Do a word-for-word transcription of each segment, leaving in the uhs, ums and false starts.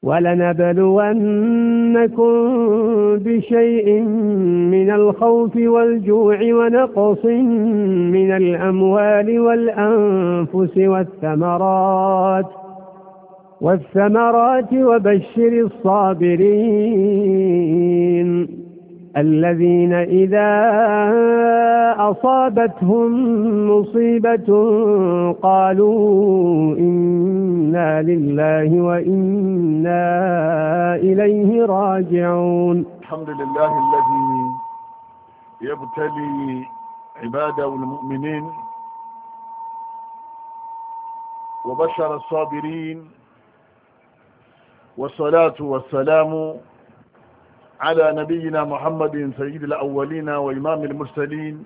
ولنبلونكم بشيء من الخوف والجوع ونقص من الأموال والأنفس والثمرات والثمرات وبشر الصابرين الذين إذا أصابتهم مصيبة قالوا إنا لله وإنا إليه راجعون. الحمد لله الذي يبتلي عباده المؤمنين وبشر الصابرين، والصلاة والسلام على نبينا محمد سيد الأولين وإمام المرسلين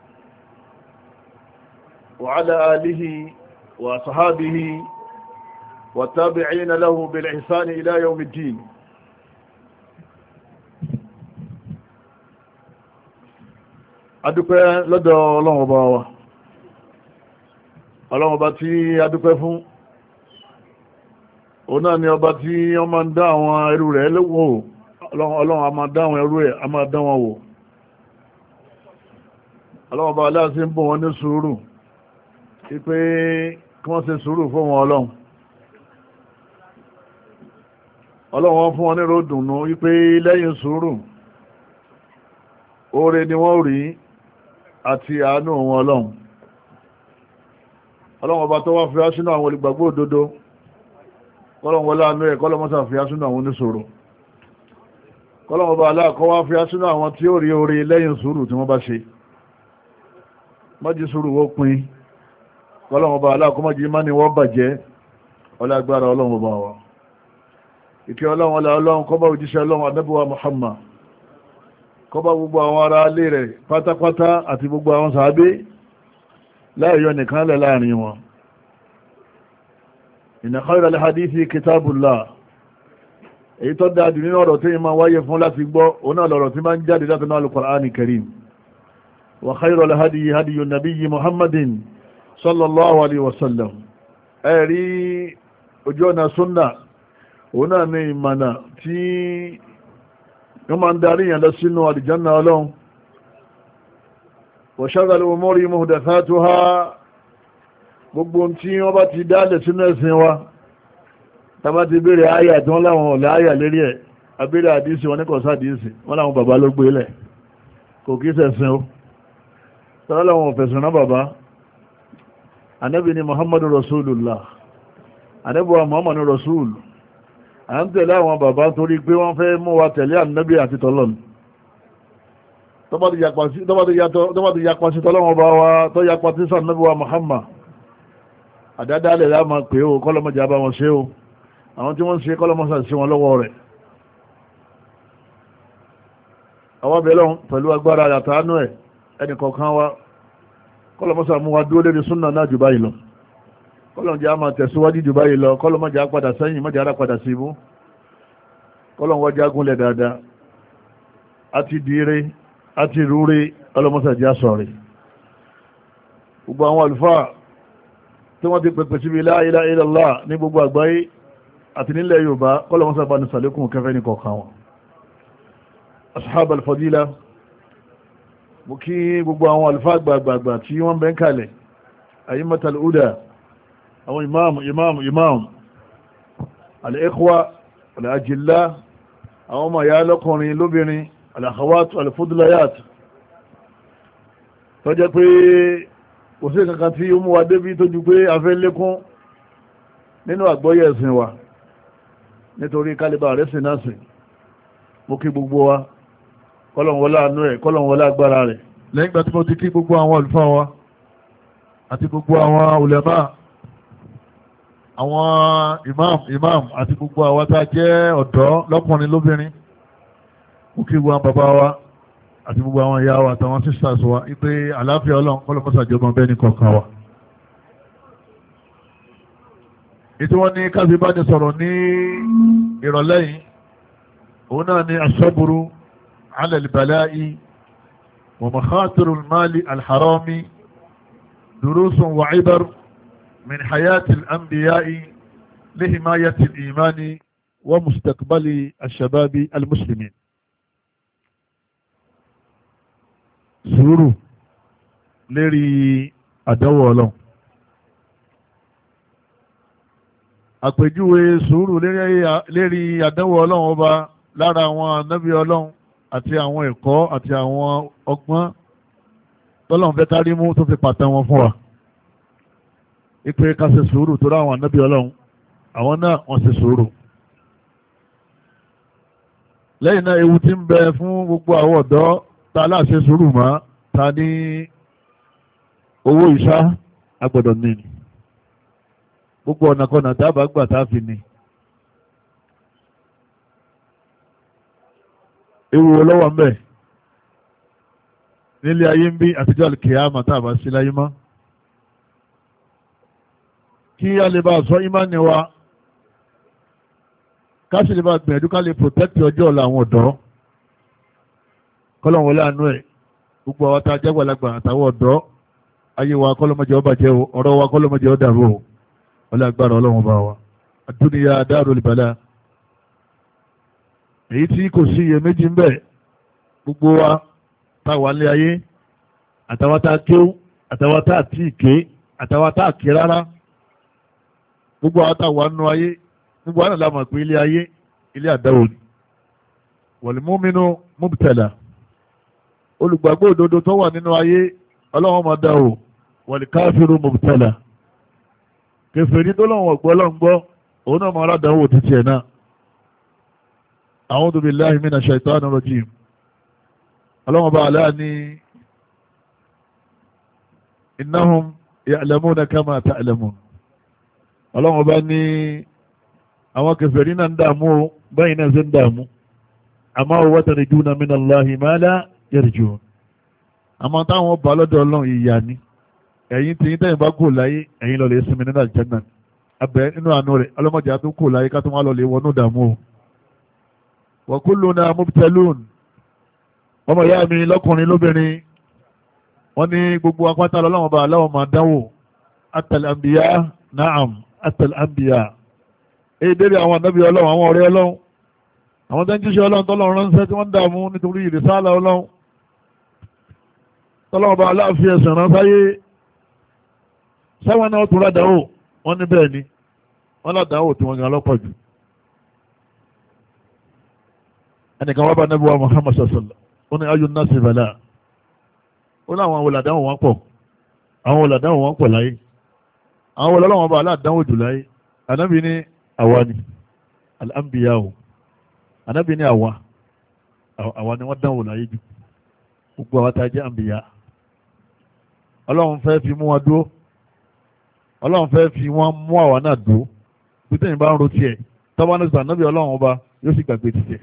وعلى آله وصحابه والتابعين له بالإحسان إلى يوم الدين. adúpẹ́ lọ́dọ̀ Ọlọ́run Ọba wa, Ọlọ́run Ọba tí adúpẹ́ fún òun náà ni ọba tí wọ́n máa ń dá àwọn ẹrú rẹ̀ lówó. Ọlọ́run a máa dá àwọn ẹrú ẹ̀, a máa dá wọn wò. Ọlọ́run Ọba aláàsí ń bọ̀ wọn ní sùúrù wípé kí wọ́n ṣe sùúrù fún wọn. Ọlọ́run Ọlọ́run wọn fún wọn ní ròdùnú wípé lẹ́yìn sùúrù oore ni wọ́n rí àti àánú wọn. Ọlọ́run Ọlọ́run Ọba tó wá fi á sínú àwọn olùgbàgbọ́ òdodo, kọ́lọ́run wọlé àánú ẹ̀ kọ́lọ́run mọ́sà fi á sínú àwọn oníṣòro, kọ́lọ́run Ọba aláàkọ́ wá fi á sínú àwọn tí ó rí oore lẹ́yìn sùúrù tí wọ́n bá ṣe. májí sùúrù wọ́n pin, kọ́lọ́run Ọba aláàkọ́ májí má ní wọ́n bàjẹ́. ọlágbára Ọlọ́run Ọba wa, ìkẹ́ Ọlọ́run ọlá Ọlọ́run kó bá òjíṣẹ́ Ọlọ́run Ànábì wa Muhammad, kó bá gbogbo àwọn ará ilé rẹ̀ pátápátá àti gbogbo àwọn sàábé láìyọ nìkan lẹ̀ láàrin wọn. inna khayral hadithi kitabullah, èyí tó dájú nínú ọ̀rọ̀ tí yí máa wáyé fún láti gbọ́ òun náà lọ̀rọ̀ tí máa ń jáde láti náà al-Qur'ani Karim. wa khayral hadiyi hadiyu nabiyyi Muhammadin sallallahu alaihi wasallam. ẹ̀rí ojú ọ̀nà súnnà òun náà ní ìmànà tí wọ́n máa ń darí yàn lọ sínú àlìjánná Ọlọ́run. wa sharral umuri muhdathatuha, gbogbo tí wọ́n bá ti dálẹ̀ sínú ẹ̀sìn wa, tàbá ti bèèrè àyà tí wọ́n láwọn ọ̀lẹ́ àyà lérí ẹ̀, abẹ́rẹ́ àdísì wọn ní kọ̀sá àdísì, wọ́n láwọn bàbá ló gbé lẹ̀, kò kí sẹ̀sìn ó tọ́lá láwọn òfẹ̀sìn náà bàbá. Ànábì ni Muhammadu Rasulullah, Ànábì wa Muhammadu Rasul. à ń tẹ̀lé àwọn bàbá torí pé wọ́n fẹ́ mú wa tẹ̀lé Ànábì àti tọ́lọ́n. tọ́bá ti yapa sí tọ́lọ́wọ́n bá wa tó yapa sí Ànábì wa Muhammad, àdádálẹ̀ láàmà pé ó kọ́lọ́mọjà bá wọn ṣe ó, àwọn tí wọ́n ń ṣe kọ́lọ́mọsà sí wọn lọ́wọ́ rẹ̀. àwọn bẹ̀rẹ̀ pẹ̀lú agbára àtàánú ẹ̀ ẹnìkọ̀ọ̀kan wa kọ́lọ́mọsà mú wa dúró lérí súnnà náà jù báyìí lọ, kọ́lọ́mọjà máa tẹ̀síwájú jù báyìí lọ, kọ́lọ́mọjà padà sẹ́yìn, mọ́jà ara padà sí ibú, kọ́lọ́mọjà gúnlẹ̀ dáadáa, àti dìíre àti rúre kọ́lọ́mọsà já sọ̀rẹ̀. gbogbo àwọn àlùfáà tí wọ́n ti pẹ̀pẹ̀ síbi la ilaha illallah ní gbogbo àgbáyé àti nílẹ̀ Yorùbá, kọ́lọ̀wọ́n sábà ní sàlékún kẹfẹ́ ní kọ̀ọ̀kan wọn. ashab al-fadila, mú kí gbogbo àwọn àlùfáà gbàgbàgbà tí wọ́n bẹ́ ń kalẹ̀, a'immatul huda, àwọn imam imam imam al-ikhwa al-ajilla, àwọn ọmọ ya lọ́kùnrin lóbìnrin, al-akhawat al-fudlayat, tó jẹ́ pé kò sí kankan tí ó mú wa débi tó ju pé a fẹ́ lékún nínú àgbọ́yé ẹ̀sìn wa nítorí kálíbà rẹ̀ sí náà sí. mo kí gbogbo wa, kọ́lọ̀n wọlá àánú ẹ̀, kọ́lọ̀n wọlá agbára rẹ̀. lẹ́yìn gbà tí mo ti kí gbogbo àwọn àlùfáà wa àti gbogbo àwọn ulama, àwọn imam imam àti gbogbo àwọn tá jẹ́ ọ̀dọ́ lọ́kùnrin lóbìnrin, mo kí gbogbo àwọn bàbá wa àti gbogbo àwọn ìyá wa àtàwọn sisters wa ipé àlàáfíà Ọlọ́run kọ́lọ̀kọ́sà jọba bẹ́ẹ̀ ní kọ̀ọ̀kan wa. ètò wọn ní káfí bá ní sọ̀rọ̀ ní ìrọ̀lẹ́yìn òun náà ní asọ́bùrú ala al-bala'i wa makhatiru al-mali al-harami durusun wa ibar min hayati al-anbiya'i li himayati al-imani wa mustaqbali ash-shababi al-muslimin. sùúrù lérí àdánwò ọlọ́run. àpèjúwe sùúrù lérí àdánwò ọlọ́run ọba lára àwọn ànábì ọlọ́run àti àwọn ẹ̀kọ́ àti àwọn ọgbọ́n tọ́lọ́run fẹ́ kárí mú tó fi pàtàn wọn fún wa. ipe ká ṣe sùúrù tó ráwọn ànábì ọlọ́run àwọn náà wọ́n ṣe sùúrù. lẹ́yìn náà ewu tí ń bẹ fún gbogbo àwọn ọ̀dọ́ ta aláṣẹ sùúrù mọ́ ta ní owó ìṣá agbọ́dọ̀ ní ni gbogbo ọ̀nà kọ̀nà tá a bá gbà tá a fi ní. ewu ọlọ́wọ́ ń bẹ nílé ayé ń bí àtijọ́ àlùkìyámà tá a bá sí láyé mọ́. kí a lè bá a sọ ìmánì wa ká sì lè bá a gbìyànjú ká lè protect ọjọ́ ọ̀la àwọn ọ̀dọ́ kọ́lọ̀ wọlé àánú ẹ̀ gbogbo àwọn tá a jágbàlagbà àtàwọn ọ̀dọ́ ayé wa kọ́lọ́mọdé ó bàjẹ́ o ọ̀rọ̀ wa kọ́lọ́mọdé ó dàrú o wọlé agbára ọlọ́run bá wa àdúnyà darul bala èyí tí kò sí iyèméjì ń bẹ gbogbo wa tá a wà ní ayé àtàwọn tá a kéwú àtàwọn tá a tí ì ké àtàwọn tá a ké rárá gbogbo àwọn tá a wà nínú ayé gbogbo àwọn àlámà pé ilé ayé ilé àdáwò ni wal mu'minu mubtala olùgbàgbọ́ òdodo tó wà nínú ayé ọlọ́run máa dá o wal káfíru mubtala kèfèrí tó lọ́wọ́ gbọ́ lọ́n gbọ́ òun náà máa aládàáwò títí ẹ̀ náà. a'udhu billahi minash shaitanir rajim ọlọ́run bá aláà ní innahum ya'lamuna kama ta'lamun ọlọ́run bá ní àwọn kèfèrí náà ń dààmú báyìí náà ṣe ń dààmú àmọ́ wa tarjuna minallahi ma la yarjun àmọ́ táwọn bá lọ́dọ̀ ọlọ́run ìyà ni ẹ̀yin tí yín tẹ́yìn bá kò láyé ẹ̀yin lọ lè sinmi nínú àlùjánnà abẹ nínú àánú rẹ̀ ọlọ́mọdé àti kò láyé ká tó wá lọ lè wọnú ìdààmú o. wa kulluna mubtalun ọmọ ìyá mi lọ́kùnrin lóbìnrin wọ́n ní gbogbo apáta lọ́wọ́ bá aláwọ̀ máa dánwò atal anbiya na'am atal anbiya èyí débi àwọn ànábì ọlọ́run àwọn ọ̀rẹ́ ọlọ́run àwọn tó ń jíṣẹ́ ọlọ́run tọ́lọ́run ránṣẹ́ tí wọ́n ń dààmú nítorí ìrìsálà ọlọ́run tọ́lọ́run bá aláàfin ẹ̀sìn ránṣáyé sáwọn náà tún ládàáwò wọ́n ní bẹ́ẹ̀ ni wọ́n ládàáwò tí wọ́n gan lọ́pọ̀ jù. ẹnìkan wá bá Nábì wa Muhammad sallallahu ó ní ayé náà sì bàlá ó ní àwọn olàdáwò wọn pọ̀ àwọn olàdáwò wọn pọ̀ láyé àwọn olàdáwò bá aláàdáwò jù láyé ànábì ní àwa ni al-anbiya o ànábì ní àwa àwa ni wọ́n dánwò láyé jù gbogbo àwọn tá a jẹ́ àǹbìyà ọlọ́run fẹ́ fi mú wa dúró ọlọ́run fẹ́ fi wọ́n mú àwa náà dúró bí tẹ̀yìn bá ń ro tiẹ̀ tọ́ba ní sàn nábì ọlọ́run ọba yóò sì gbàgbé tiẹ̀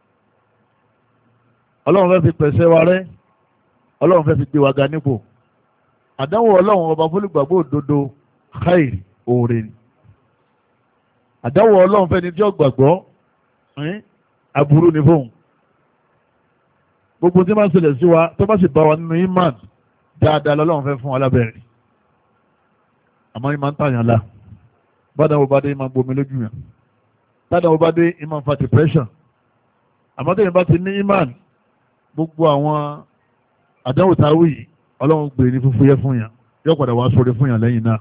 ọlọ́run fẹ́ fi pẹ̀sẹ̀ wa rẹ́ ọlọ́run fẹ́ fi gbé wa ga nípò àdánwò ọlọ́run ọba fólùgbàgbọ́ òdodo khairi oore ni àdánwò ọlọ́run fẹ́ ni tí ó gbàgbọ́ aburú ni fóun gbogbo tí máa ń ṣẹlẹ̀ sí wa tó bá sì bá wa nínú imán dáadáa lọ́lọ́run fẹ́ fún wa lábẹ́rẹ́ àmọ́ ìmọ̀ ń tàyàn la bádàwọ̀ bá dé ìmọ̀ gbomi lójú yàn bádàwọ̀ bá dé ìmọ̀ ń fa depression àmọ́ tẹ̀yìn bá ti ní imán gbogbo àwọn àdánwò táwí yìí ọlọ́run gbé ní fúnfún yẹ fún yàn yóò padà wá sórí fún yàn lẹ́yìn náà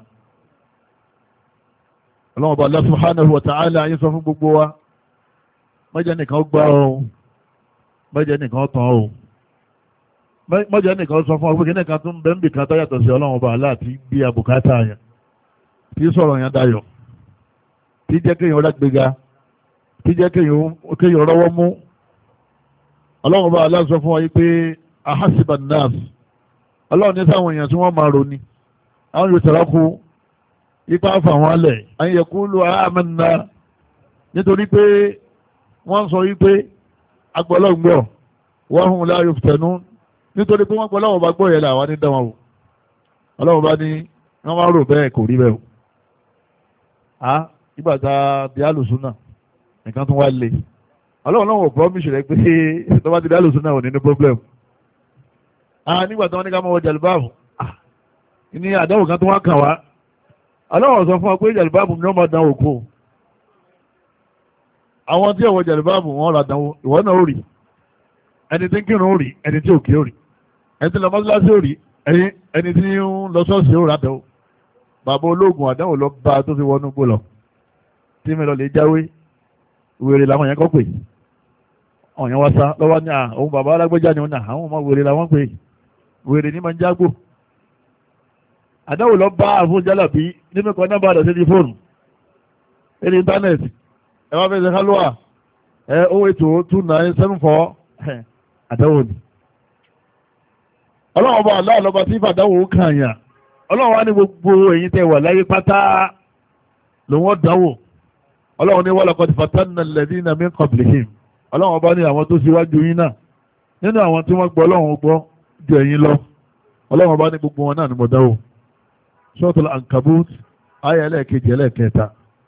ọlọ́run bá Allah subhanahu wa ta'ala ayé sọ fún gbogbo wa mẹ́jẹ nìkan gbá ọ mẹ́jẹ nìkan tán ọ mẹ́jẹ nìkan sọ fún ọ pé kí nìkan tún bẹ́ẹ̀ ń bì kan tó yàtọ̀ sí ọlọ́run bá aláàtí bí abùkátà yẹn tí sọ̀rọ̀ yẹn dayọ̀ tí jẹ́ kéèyàn lágbèga tí jẹ́ kéèyàn rọ́wọ́ mú ọlọ́run bá aláà sọ fún ọ yìí pé ahasiba nas ọlọ́run ní sáwọn èèyàn tí wọ́n máa ronú àwọn yóò tẹ̀lá kú ipa fà wọ́n lẹ̀ an yaqulu amanna nítorí pé wọ́n sọ yìí pé agbọ́lọ́gbọ́ wa hum la yuftanun nítorí pé wọ́n gbọ́ lọ́wọ́ bá gbọ́ yẹn làwọn ní dáwọn o ọlọ́run bá ní wọ́n wá rò bẹ́ẹ̀ kò rí bẹ́ẹ̀ o a nígbà tá a di alùsùnà nǹkan tún wá lé ọlọ́run náà wò promise rẹ pé tó bá ti di alùsùnà ò ní ní problem a nígbà tí wọ́n ní ká mọ́ wọ jàlùbáàbù ní àdáwò kan tó wá kàn wá ọlọ́run sọ fún ọ pé jàlùbáàbù ni wọ́n máa dán òkú àwọn tí ọ̀wọ̀ jẹ̀lẹ̀báàbù wọn ra dánwò ìwọ náà ó rí ẹni tí ń kírun ó rí ẹni tí ò kí ó rí ẹni tí lọ mọ́sálásí ó rí ẹni tí ń lọ ṣọ́ọ̀ṣì ó rà dánwò. bàbá ológun àdánwò lọ bá tó fi wọnú gbó lọ tí mi lọ lè jáwé wèrè làwọn yẹn kọ́ pè ọ̀yàn wá sá lọ́wọ́ ní àwọn bàbá alágbèjà ni wọn náà àwọn ọmọ wèrè làwọn pè wèrè ní máa ń jágbó. àdánwò lọ bá àfún jálàbí nínú kan náà bá dọ̀ sí ti fóònù ní íńtánẹ́ẹ̀tì ẹ wá fẹ́ ṣe kálúwà ẹ owó ètò two nine seven four àdánwò ni. ọlọ́wọ́ bá aláwọ̀ lọ́ba tí fàdánwò kàn yàn ọlọ́wọ́ wá ní gbogbo ẹ̀yin tẹ́ wà láyé pátá lòun ọ̀dánwò ọlọ́wọ́ ní walaqad fatanna alladhina min qablihim ọlọ́wọ́ bá ní àwọn tó ṣíwájú yín náà nínú àwọn tí wọ́n gbọ́ ọlọ́wọ́ gbọ́ ju ẹ̀yin lọ ọlọ́wọ́ bá ní gbogbo wọn náà ní mo dáwò. Suratul Ankabut ayé ẹlẹ́ẹ̀kejì ẹlẹ́ẹ̀kẹta.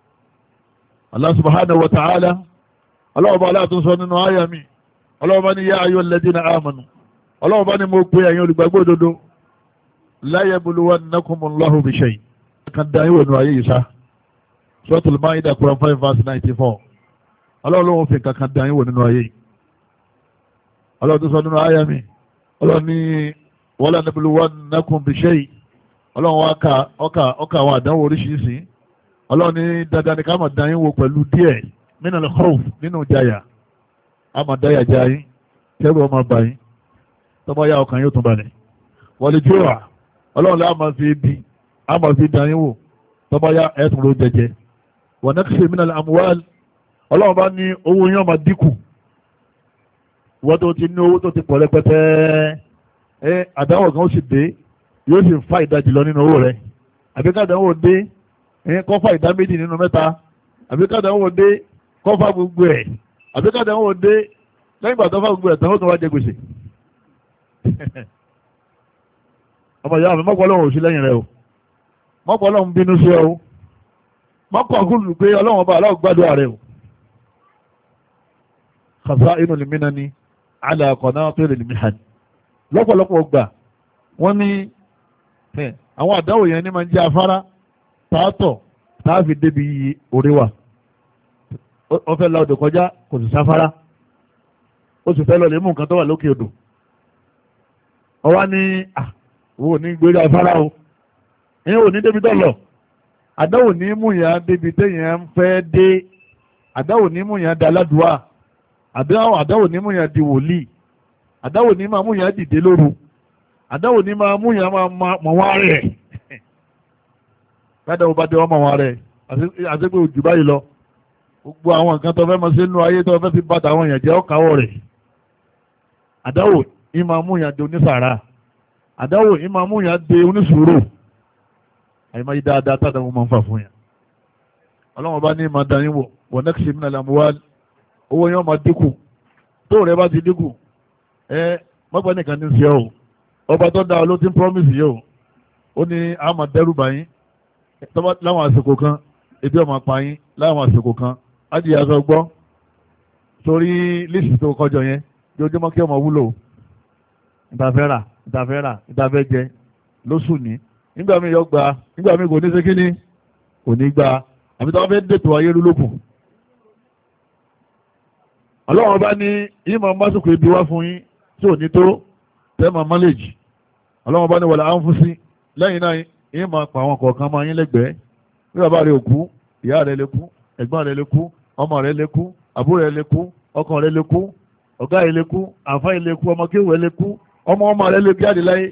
Allah subhanahu wa ta'ala ọlọ́wọ́ bá aláàtún sọ nínú ayé mi ọlọ́wọ́ bá ní yá ayyuhal ladhina amanu ọlọ́wọ́ bá ní mo pe ẹ̀yin olùgbàgbọ́ òdodo la yabluwannakumullahu bi shay' kan dá yín wò nínú ayé yìí sá. Suratul Ma'idah Quran five verse ninety-four ọlọ́wọ́ ló ń fi kankan dá yín wò nínú ayé yìí ọlọ́wọ́ tó sọ nínú ayé mi ọlọ́wọ́ ní wala nabluwannakum bi shay' ọlọ́wọ́ ọkà ọkà ọkà àwọn àdánwò oríṣiríṣi ọlọ́wọ́ ní dandan ní ká máa dá yín wò pẹ̀lú díẹ̀ minal khawf nínú jaya a máa dáyà já yín kẹ́rù ọmọ bá yín tọ́mọ yá ọkàn yóò tún balẹ̀ wal ju'a ọlọ́wọ́ lá máa fi bí a máa fi dá yín wò tọ́mọ yá ẹ̀sùn ló jẹjẹ wa naqsi minal amwal ọlọ́wọ́ bá ní owó yín máa dínkù wọ́n tó ti ní owó tó ti pọ̀ rẹpẹtẹ ẹ àdáwọ̀ kan ó sì dé yóò sì fa ìdajì lọ nínú owó rẹ̀ àbí kádàáwò dé ẹ kọ́ fa ìdá méjì nínú mẹ́ta àbí kádàáwò dé kọ́ fa gbogbo ẹ̀ àbí kádàáwò dé lẹ́yìn ìgbà tó fa gbogbo ẹ̀ tán ó tún wá jẹ gbèsè. ọmọ ìyá mi mọ́pọ̀ ọlọ́run ò sí lẹ́yìn rẹ o mọ́pọ̀ ọlọ́run bínú sí ọ o mọ́pọ̀ ọkùnrin pé ọlọ́run ọba aláwọ̀ gbádùn rẹ o. kàfá inú lèmi náà ni alàkọ̀ náà tó lè lèmi hàn lọ́pọ̀lọpọ̀ gbà wọ́n ní àwọn àdáwò yẹn ní máa ń jẹ́ afárá tààtọ̀ tààfi débi orí wa ó fẹ́ la odò kọjá kò sì sáfárá ó sì fẹ́ lọ lè mú nǹkan tó wà lókè odò ọwá ní àwọn òní gbérí afárá o ìyẹn ò ní débi tó lọ àdáwò ní mú yàn débi téèyàn ń fẹ́ dé àdáwò ní mú yàn da aládùúwà àdáwò ní mú yàn di wòlíì àdáwò ní máa mú yàn dìde lóru àdáwò ní máa mú yàn máa mọ̀ wá rẹ̀ kádàwò bá dé wọ́n mọ̀ wá rẹ̀ àti pé òjò báyìí lọ gbogbo àwọn nǹkan tó fẹ́ mọ sí inú ayé tó fẹ́ fi bàtà àwọn èèyàn jẹ́ ọ̀káwọ̀ rẹ̀ àdáwò ní máa mú yàn di onísàárà àdáwò ní máa mú yàn di onísùúrù àyèmáyé dáadáa tádàwò máa ń fà fún yàn ọlọ́wọ́n bá ní máa dání wò wọ́n nẹ́kìsì minal amwal owó yẹn máa dínkù tó rẹ̀ bá ti dínkù ẹ mọ́gbà nìkan ní sí ẹ o ọba tó dáa ló ti ń promise yẹ o ó ní àmà dẹ́rù báyìí láwọn àsìkò kan ebi ọmọ pa yín láwọn àsìkò kan ádìyà sọ gbọ́ torí lísì tó kọjọ yẹn jọjọmọ kí ọmọ wúlò ìtafẹ́ rà ìtafẹ́ rà ìtafẹ́ jẹ lóṣù ní nígbà míì yọ gba nígbà míì kò ní ṣe kí ni kò ní gba àbí tí wọ́n fẹ́ dètò ayé lólókù ọlọ́wọ́n bá ní ìmọ̀ mọ́sùkù ibi wá fún yín tí ò ní tó tẹ́mà mọ́lẹ̀jì ọlọ́wọ́n bá ní wọ̀lá á ń fún sí lẹ́yìn náà yín máa pa àwọn kọ̀ọ̀kan máa yín lẹ́gbẹ̀ẹ́ bí bàbá rẹ̀ òkú ìyá rẹ̀ lè kú ẹ̀gbọ́n rẹ̀ lè kú ọmọ rẹ̀ lè kú àbúrò rẹ̀ lè kú ọkọ rẹ̀ lè kú ọ̀gá rẹ̀ lè kú àfá rẹ̀ lè kú ọmọ kéwù rẹ̀ lè kú ọmọ ọmọ rẹ̀ lè jáde láyé.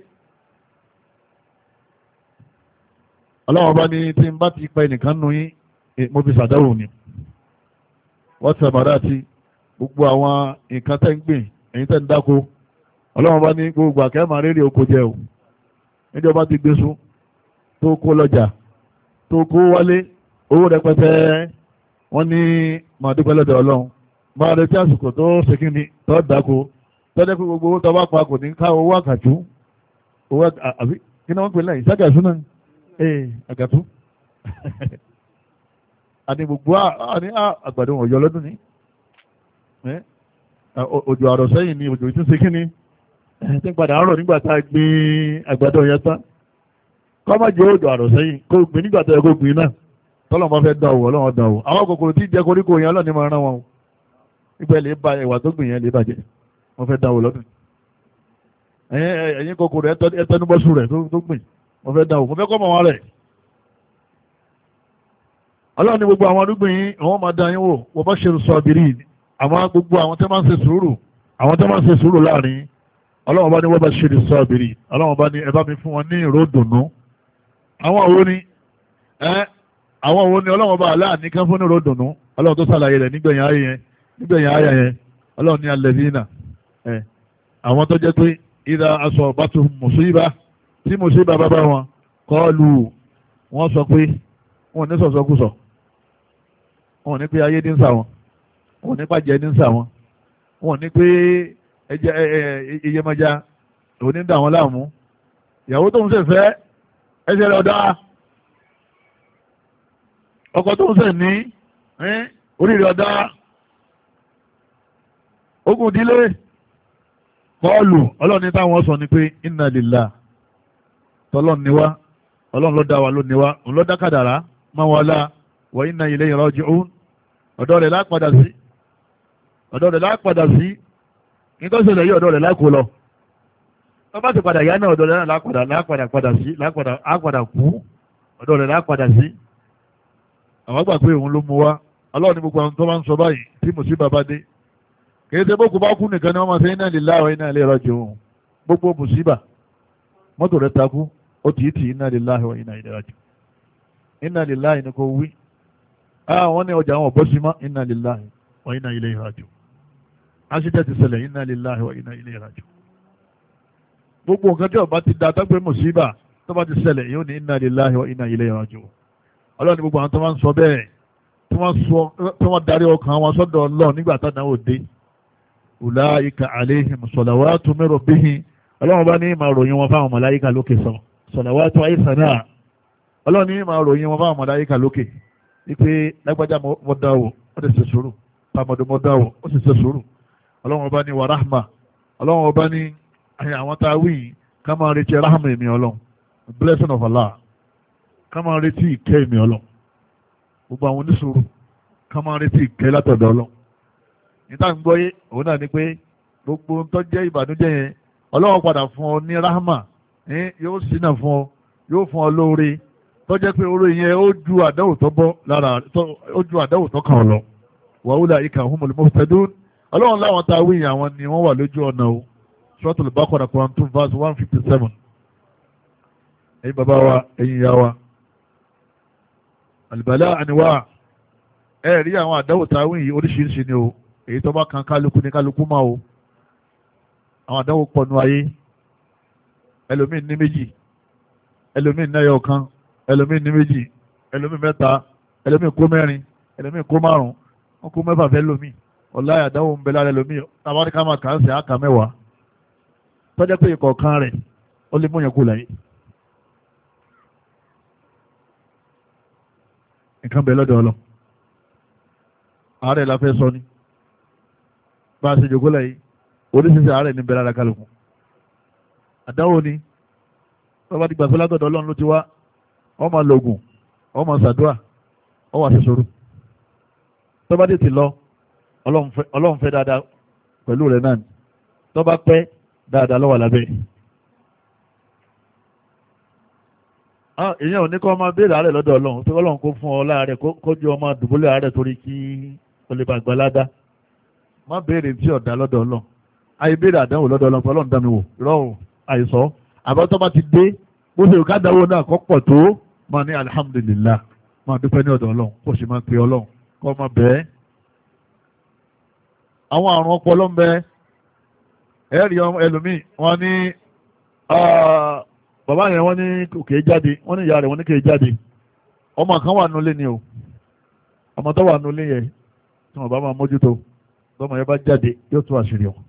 ọlọ́wọ́n bá ní tí n bá ti pa ẹnìkan nù yín mo fi ṣàdáwò ni wọ́n ti sàbàdà àti gbogbo àwọn nǹkan tẹ́ ń gbìn ẹ̀yin tẹ́ ń dáko ọlọ́wọ́n bá ní gbogbo àkẹ́mà rírì oko jẹ o níjọba ti gbé sún tó kó lọ́jà tó kó wálé owó rẹpẹtẹ wọ́n ní máa dúpẹ́ lọ́dọ̀ ọlọ́run máa retí àsìkò tó ṣèkínni tó dáko tọ́jẹ́ pé gbogbo owó tó bá pa kò ní ká owó àkàtú owó àbí kí ni wọ́n pè lẹ́yìn ságàtú náà ee àgàtú àní gbogbo àní àgbàdo ọ̀yọ́ lọ́dún ní òjò àrọ̀ sẹ́yìn ni òjò ìtúnṣe kí ni tí ń padà àárọ̀ nígbà tá a gbin àgbàdo yẹn tán kọ́ má jẹ́ òjò àrọ̀ sẹ́yìn kó gbin nígbà tó yẹ kó gbin náà tọ́lọ̀ máa fẹ́ dán o ọlọ́run dán o àwọn kòkòrò tí jẹ koríko yẹn ọlọ́run ní máa rán wọn o ìgbẹ́ lè ba ẹ̀wà tó gbìn yẹn lè bàjẹ́ wọ́n fẹ́ dáwọ́ lọ́dún ẹ̀yìn kòkòrò ẹtẹnubọ́sù rẹ̀ tó gbìn wọ́n fẹ́ dáwọ́ wọ́n fẹ́ kọ́ mọ̀ wọn rẹ̀ ọlọ́run ní gbogbo àwọn arúgbìn yìí àwọn máa dá yín wò wọ́n bá ṣe sọ̀bìrì àwọn gbogbo àwọn tẹ́ máa ń ṣe sùúrù àwọn tẹ́ máa ń ṣe sùúrù láàrin ọlọ́run bá ní wọ́n bá ṣe sọ̀bìrì ọlọ́run bá ní ẹ bá mi fún wọn ní ìró dùnú àwọn òwò ni ẹ àwọn òwò ni ọlọ́run bá aláàní kan fún ní ìró dùnú ọlọ́run tó ṣàlàyé rẹ̀ nígbẹ̀yìn ayé yẹn nígbẹ̀yìn ayé yẹn ọlọ́run ní alladhina ẹ àwọn tó jẹ́ pé ìdá aṣọ bàtú mùsíbà tí mùsíbà bá bá wọn kọ́ọ̀lù wọ́n sọ pé wọn ò ní sọ̀sọ́kùsọ wọn ò ní pé ayé ní ń sà wọn wọn ò ní pàjẹ́ ní ń sà wọn wọn ò ní pé ẹjẹ iyẹmọja òní ń dà wọn láàmú ìyàwó tó ń ṣe fẹ́ ẹsẹ̀ rẹ̀ ọ̀dá ọkọ tó ń ṣe ní orí rẹ̀ ọ̀dá ogun ìdílé kọ́ọ̀lù ọlọ́run ní táwọn sọ ni pé inna lillah tọ́lọ́run ni wá ọlọ́run ló dá wa ló ní wá òun ló dá kádàrá máa wà láà wa inna ilayhi raji'un ọ̀dọ̀ rẹ̀ lápadà sí ọ̀dọ̀ rẹ̀ lápadà sí nítorí yí ọ̀dọ̀ rẹ̀ lákò lọ wọ́n bá ti padà yá náà ọ̀dọ̀ rẹ̀ lápadà lápadà padà sí lápadà ápadà kú ọ̀dọ̀ rẹ̀ lápadà sí àwọn gbà pé òun ló mú wá ọlọ́run ní gbogbo àwọn tó máa ń sọ báyìí tí mùsíbà bá dé kìí ṣe bókù bá kú nìkan ni wọ́n máa ṣe inna lillahi wa inna ilayhi raji'un gbogbo mùsíbà mọ́tò rẹ̀ takú ó tì í tì inna lillahi wa inna ilayhi raji'un inna lillahi ni kò wí àwọn ní ọjà àwọn ọ̀bọ́ sí mọ́ inna lillahi wa inna ilayhi raji'un aṣíjẹ́ ti ṣẹlẹ̀ inna lillahi wa inna ilayhi raji'un gbogbo nǹkan tí ọba ti da tágbé mùsíbà tó bá ti ṣẹlẹ̀ yóò ní inna lillahi wa inna ilayhi raji'un ọlọ́run ní gbogbo àwọn tó máa ń sọ bẹ́ẹ̀ tí wọ́n darí ọkàn wọn sọ́dọ̀ ọlọ́run nígbà tádàwò dé ulaika alayhim salawatu min rabbihim ọlọ́run bá ní ìmọ̀ ròyìn wọn fáwọn màláíkà lókè sọ salawatu àìsànà ọlọ́run ní ìmọ̀ ròyìn wọn fáwọn màláíkà lókè wípé lágbájá mọ́ dáwò ó ti ṣe sùúrù pàmọ́dé mọ́ dáwò ó sì ṣe sùúrù ọlọ́run ọba ní wa rahma ọlọ́run ọba ní àwọn tá a wí ká máa retí rahma èmi ọlọ́run blessing of Allah ká máa retí ìkẹ́ èmi ọlọ́run gbogbo àwọn oníṣòro ká máa retí ìkẹ́ látọ̀dọ̀ ọlọ́run níta ń gbọ́yé òun náà ni pé gbogbo tó jẹ́ ìbànújẹ́ yẹn ọlọ́run padà fún ọ ní rahma yóò ṣínà fún ọ yóò fún ọ lóore tó jẹ́ pé oore yẹn ó ju àdáwò tó bọ́ lára ó ju àdáwò tó kàn ọ lọ wa ulaika humul muhtadun ọlọ́run láwọn tá a wí àwọn ni wọ́n wà lójú ọ̀nà o Suratul Baqara Quran two verse one fifty seven ẹ̀yin bàbá wa ẹ̀yin ìyá wa àlùbálà àníwá ẹ rí àwọn àdáwò tá a wí yìí oríṣiríṣi ni o èyí tó bá kan kálukú ní kálukú máa o àwọn àdáwò pọ̀nù ayé ẹlòmíín ní méjì ẹlòmíín náyọ kan ẹlòmíín ní méjì ẹlòmíín mẹ́ta ẹlòmíín kó mẹ́rin ẹlòmíín kó márùn wọn kó mẹ́fà fẹ́ lómìn ọláyà àdáwò ń bẹ lára ẹlòmíín tàbáríkà máa kà á sí àkà mẹ́wàá tọ́jẹ́ pé ìkọ̀ọ̀kan rẹ̀ ó lè múyàn kú láyé nǹkan bẹ̀ lọ́dọ̀ ọlọ́ ààrẹ la fẹ́ sọ ni bá a ṣe jòkó láyé oríṣiríṣi ààrẹ ní bẹ lára kálukú àdáwò ni bàbá ti gbàgbé látọ̀dọ̀ ọlọ́run ló ti wá wọ́n máa lo oògùn wọ́n máa ṣàdúrà wọ́n wà sí sòrò tó bá tètè lọ ọlọ́run fẹ́ dáadáa pẹ̀lú rẹ̀ náà tó bá pẹ́ dáadáa lọ́wọ́ lábẹ́ èèyàn ò ní kọ́ máa béèrè àárẹ̀ lọ́dọ̀ ọlọ́run tó ọlọ́run kó fún ọ láàárẹ̀ kó ju ọmọ dùbúlẹ̀ àárẹ̀ torí kí o lè bàgbà ládá má béèrè tí ọ̀dà lọ́dọ̀ ọlọ́run àyè béèrè àdánwò lọ́dọ̀ ọlọ́run pé ọlọ́run dá mi wò rọrùn àìsọ́ àbá tó bá ti dé bó ṣe ká dáwọ́ náà kọ́ pọ̀ tó máa ní alihamudulilah máa dúpẹ́ ní ọ̀dọ̀ ọlọ́run kó sì máa pe ọlọ́run kó máa bẹ́ẹ̀. àwọn àrùn ọpọlọ ń bẹ ẹ̀rí ẹlòmíì wọ́n ní bàbá yẹn wọ́n ní kò jáde wọ́n ní ìyá rẹ̀ wọ́n ní kò jáde ọmọ kan wà nulẹ̀ ni o ọmọ tó wà nulẹ̀ yẹn tí wọ́n bá máa mójútó tọ́mọ yẹn bá jáde yóò tú àṣírí wọn.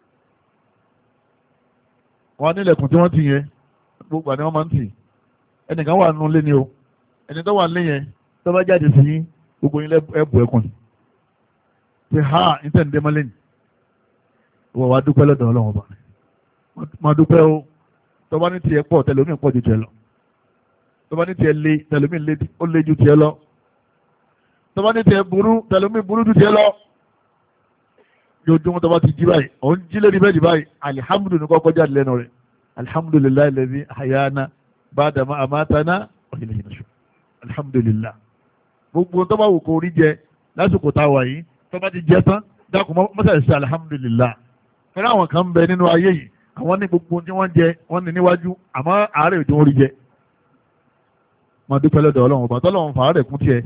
wọ́n nílẹ̀kùn tí wọ́n ti yẹn gbogbo àni wọ́n máa ń tì ẹnìkan wà nulẹ̀ ni o ẹni tó wà nulẹ̀ yẹn tó bá jáde sí gbogbo yín ẹ̀bù ẹ̀kùn pé ha ní tẹ̀ ń dé mọ́lẹ́ni wọ́n wá dúpẹ́ lọ́dọ̀ ọlọ́run ọba máa dúpẹ́ o tọ́ba ní tiẹ̀ pọ̀ tẹlómi pọ̀ ju tiẹ̀ lọ tọ́ba ní tiẹ̀ lé tẹlómi ó lé ju tiẹ̀ lọ tọ́ba ní tiẹ̀ burú tẹlómi burú ju tiẹ̀ lọ yóò tó bá ti jí báyìí òun jí lé ní bẹ́ẹ̀ di báyìí alihamudu ní kọ́kọ́ jáde lẹ́nu rẹ̀ alihamudulilayi lẹ́ni hayana bàdàmà àmàtánà ọ̀hìnlẹ̀ yìí nìṣó alihamudulilayi gbogbo tó bá wù kó rí jẹ lásìkò tá a wà yìí tó bá ti jẹ tán dákun mọ́sàlẹ̀ sí alihamudulilayi fẹ́rẹ́ àwọn kan ń bẹ nínú ayé yìí àwọn ní gbogbo tí wọ́n jẹ wọ́n ní níwájú àmọ́ àárẹ̀ ò tí wọ́n rí jẹ máa dúpẹ́ lọ́dọ̀ ọlọ́run ọba tọ́lọ́run fàárẹ̀ kún tiẹ̀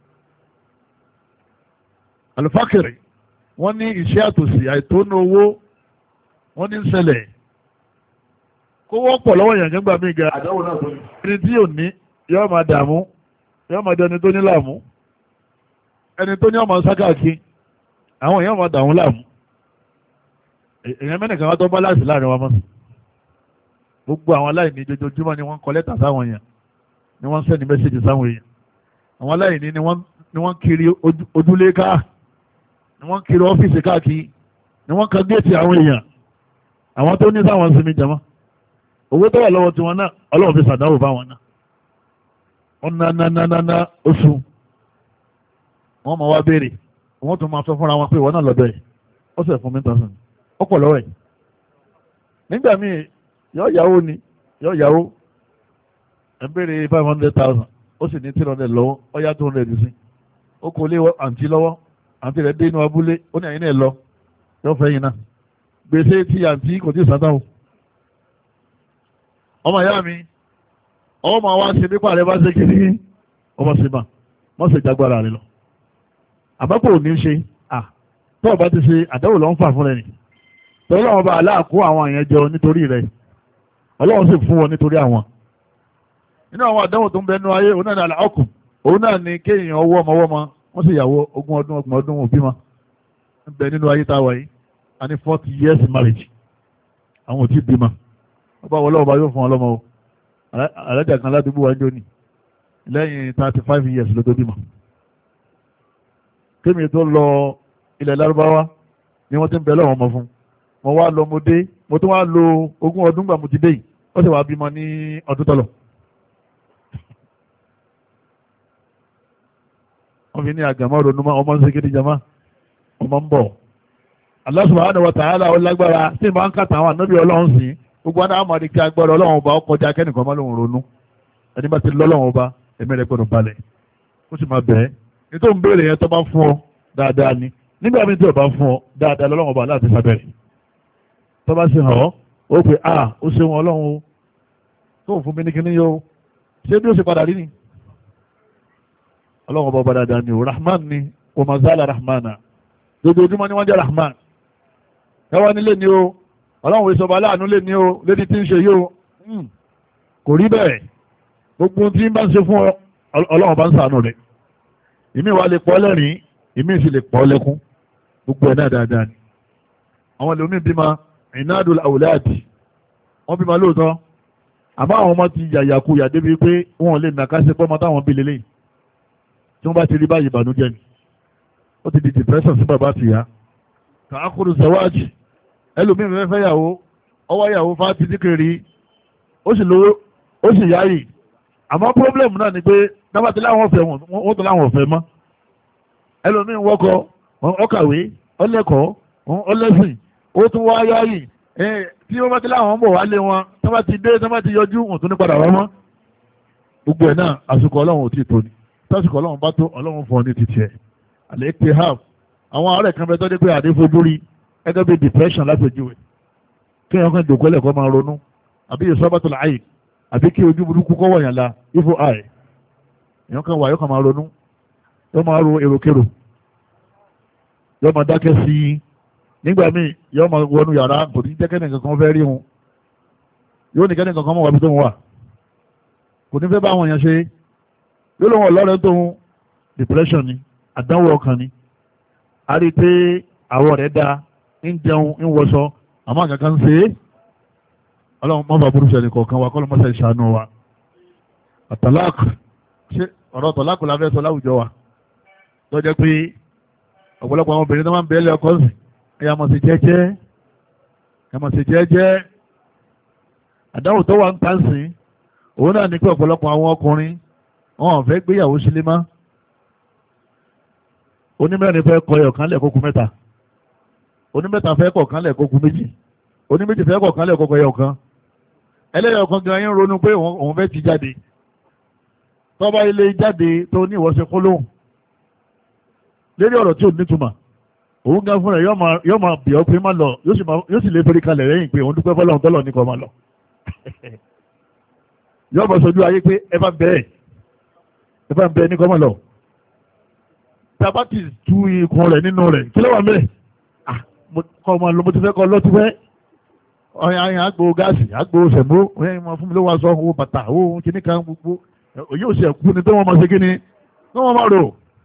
alufakiri wọ́n ní iṣẹ́ àtòsí àìtónú owó wọ́n ní ń ṣẹlẹ̀ kó wọ́pọ̀ lọ́wọ́ yẹn nígbà míì ga àdáwò náà tó ní. ẹni tí yóò ní yóò máa dààmú yóò máa di ẹni tó ní láàmú ẹni tó ní ọmọ sákàkí àwọn èèyàn máa dààmú láàmú èèyàn mẹ́nìkan wá tó bá láàsì láàrin wa mọ́ gbogbo àwọn aláìní jojoojúmọ́ ni wọ́n ń kọ lẹ́tà sáwọn èèyàn ni wọ́n ń sẹ́ni mẹ́sẹ̀jì sáwọn èèyàn àwọn aláìní ni wọ́n kiri ojúlé káà ni wọ́n kiri ọ́fíìsì káàkiri ni wọ́n kan géètì àwọn èèyàn àwọn tó ní sáwọn sinmi jama owó tó wà lọ́wọ́ tiwọn náà ọlọ́run fi sàdáwò fáwọn náà wọ́n ná ná ná ná ná oṣù wọ́n máa wá béèrè wọ́n tún máa sọ fúnra wọn pé ìwọ náà lọ́dọ̀ ẹ̀ ó sì fún mi tán ó pọ̀ lọ́wọ́ ẹ̀ nígbà míì yọ yàwó ni yọ yàwó ẹ̀ ń béèrè five hundred thousand ó sì ní three hundred lọ́wọ́ ó yá two hundred sí ó kò lé àǹtí lọ́wọ́ àǹtí rẹ̀ dé inú abúlé ó ní àyín náà lọ yóò fẹ́ yín náà gbèsè tí àǹtí kò tí ì sátá o ọmọ ìyá mi ọmọ wa ṣe nípa rẹ bá ṣe kiri ọmọ sí ma wọ́n sì jágbára rẹ lọ àbápò ò ní ṣe à tó o bá ti ṣe àdáwò lọ ń fà fún rẹ nì torí ọlọ́run bá aláàkó àwọn èèyàn jọ nítorí rẹ ọlọ́run sì fún wọn nítorí àwọn nínú àwọn àdáwò tó ń bẹnu ayé òun náà ní àlàákùn òun náà ní kéèyàn ọwọ́ ọmọ ọwọ́ ma wọ́n sì yàwó ogún ọdún ọgbọ̀n ọdún òbí ma ń bẹ nínú ayé tá a wà yìí a ní forty years marriage àwọn ò tí ì bímọ ọba wọlé ọba yóò fún ọ lọ́mọ o alájà kan ládùúgbò wa ń jóni lẹ́yìn thirty five years ló tó bímọ kémi tó lọ ilẹ̀ lárúbáwá ni wọ́n ti ń bẹ lọ́wọ́ ọmọ fún mo wá lọ mo dé mo tún wá lo ogún ọdún gbà mo ti dé yìí ó sì wá bímọ ní ọdún tọ́lọ̀ wọ́n fi ní àgàmọ́ ronú mọ́ ọmọ ń ṣe kéde jama ọmọ ń bọ̀ Allah subhanahu wa ta'ala ó lágbára tí ìmọ̀ ń kàtà àwọn ànábì ọlọ́run sí gbogbo àná àmọ́ àdìkí agbára ọlọ́run ọba ọkọjá kẹ́nìkan má lóun ronú ẹni bá ti lọ́lọ́run ọba ẹ̀mí rẹ̀ gbọ́dọ̀ balẹ̀ ó sì máa bẹ̀ẹ́ ní tó ń béèrè yẹn tó bá fún ọ dáadáa ni nígbà míì tí ò bá fún ọ dáadáa lọ́lọ́run ọba láti sábẹ̀rẹ̀ tó bá sì hàn ọ́ ó pè á ó ṣe wọn ọlọ́run o tó ń fún mi ní kíní yóò ṣé bí ó ṣe padà rí ni ọlọ́run ọba ọba dáadáa ni o rahman ni o mazala rahmana dojoojúmọ́ ni wọ́n jẹ́ rahman ẹwà nílé ni o ọlọ́run ìṣọba aláàánú lè ní o lédi tí ń ṣe yóò kò rí bẹ́ẹ̀ gbogbo tí ń bá ń ṣe fún ọlọ́run bá ń ṣàánú rẹ̀ ìmí wa lè pọ̀ lẹ́rìn ìmí sì lè pọ̀ lẹ́kún gbogbo ẹ̀ náà dáadáa ni àwọn ẹlòmíín bímọ ìnádùn àwòláàtì wọ́n bímọ lóòótọ́ àmọ́ àwọn ọmọ ti yàyàkuyà débi pé wọ́n lè nàka ṣe pọ́mọ táwọn bí lélẹ́yìn tí wọ́n bá ti rí báyìí ìbànújẹ́ ni ó ti di depression sí bàbá àtìyá kàákùrù sẹ́wájì ẹlòmíín fẹ́ fẹ́ yàwó ọwọ́ yàwó fá ti díkìrì ó sì lówó ó sì yáyì àmọ́ problem náà ni pé dábàtí láwọn ọ̀fẹ́ wọn wọ́n tó láwọn ọ̀fẹ́ mọ́ ẹlòmíín wọ́kọ ọkàwé ọlẹ́kọ̀ọ́ ọlẹ́sìn ó tún wá yáyì tí wọ́n bá ti láwọn ń bọ̀ wá lé wọn tí wọ́n bá ti dé tí wọ́n bá ti yọjú wọn tó ní padà wá mọ́ gbogbo ẹ̀ náà àsìkò ọlọ́run ò tí ì tó ni tásìkò ọlọ́run bá tó ọlọ́run fún ọ ní títì ẹ̀ àlẹ́ pé half àwọn àárẹ̀ kan bẹ tó dé pé àdéfojú rí gẹ́gẹ́ bí depression lápèjúwe kí èèyàn kan dòkó lẹ́kọ̀ọ́ máa ronú àbí ìsọ́bàtò láàyè àbí kí ojú burúkú kọ́ wọ̀nyàn la ifo eye èèyàn kan wà yóò kàn máa ronú yóò máa ro èròkèrò yóò máa dákẹ́ sí i nígbà míì yóò máa wọnú yàrá kò ní jẹ́ kẹ́nìkan kan fẹ́ rí wọn yóò ní kẹ́nìkan kan mọ̀ wá bí tó ń wà kò ní fẹ́ bá àwọn èèyàn ṣe yóò lọ́wọ́ ọlọ́rẹ́ tó ń depression ni àdánwò ọkàn ni a rí i pé àwọ̀ rẹ̀ dáa ń jẹun ń wọṣọ àmọ́ àgàgà ń ṣe é ọlọ́run mọ́fà burúkú ẹni kọ̀ọ̀kan wa kọ́lọ́ mọ́sá ìṣàánú wa àtàlákù ṣé ọ̀rọ̀ tọ̀lákù la fẹ́ sọ láwùjọ wa tó jẹ́ pé ọ̀pọ̀lọpọ̀ àwọn obìnrin tó máa ń bẹ̀ẹ́lẹ̀ ọkọ sí ẹ̀yà mọ̀ sí jẹ́jẹ́ ẹ̀yà mọ̀ sí jẹ́jẹ́ àdáwò tó wà ń tà sí òun náà ní pé ọ̀pọ̀lọpọ̀ àwọn ọkùnrin wọn ò fẹ́ gbéyàwó sílé má onímẹ́rin fẹ́ kọ ẹ̀yọ̀ kan lẹ́ẹ̀kókù mẹ́ta onímẹ́ta fẹ́ kọ̀ọ̀kan lẹ̀ kókun méjì oníméjì fẹ́ kọ̀ọ̀kan lẹ̀ kókun ẹyọ kan ẹlẹ́yọ̀ kan gan yín ronú pé òun fẹ́ ti jáde tọ́ba ilé jáde tó ní ìwọ́sẹ̀ kó lóhùn lérí ọ̀rọ̀ tí ò nítumọ̀ òun gan fúnra yóò máa bì ọ́ pé má lọ yóò sì lè fẹ́rí kalẹ̀ lẹ́yìn pé òun dúpẹ́ fọlọ́run tọ́lọ̀ ní kò máa lọ yóò bọ̀ sójú ayé pé ẹ bá bẹ́ẹ̀ ẹ bá bẹ́ẹ̀ ní kò máa lọ tàbá ti tu ikùn rẹ̀ nínú rẹ̀ kí ló wà mẹ́rẹ̀ kọ́ ọmọ lọ mo ti fẹ́ kọ́ lọ́tí fẹ́ ọ̀yàn àgbo gáàsì àgbo sẹ̀mó ọ̀yàn ìmọ̀ fún mi ló wá sọ owó bàtà owó kíní kan gbogbo yóò ṣe ẹ̀kú ni tó wọ́n máa ṣe kíní tó wọ́n máa rò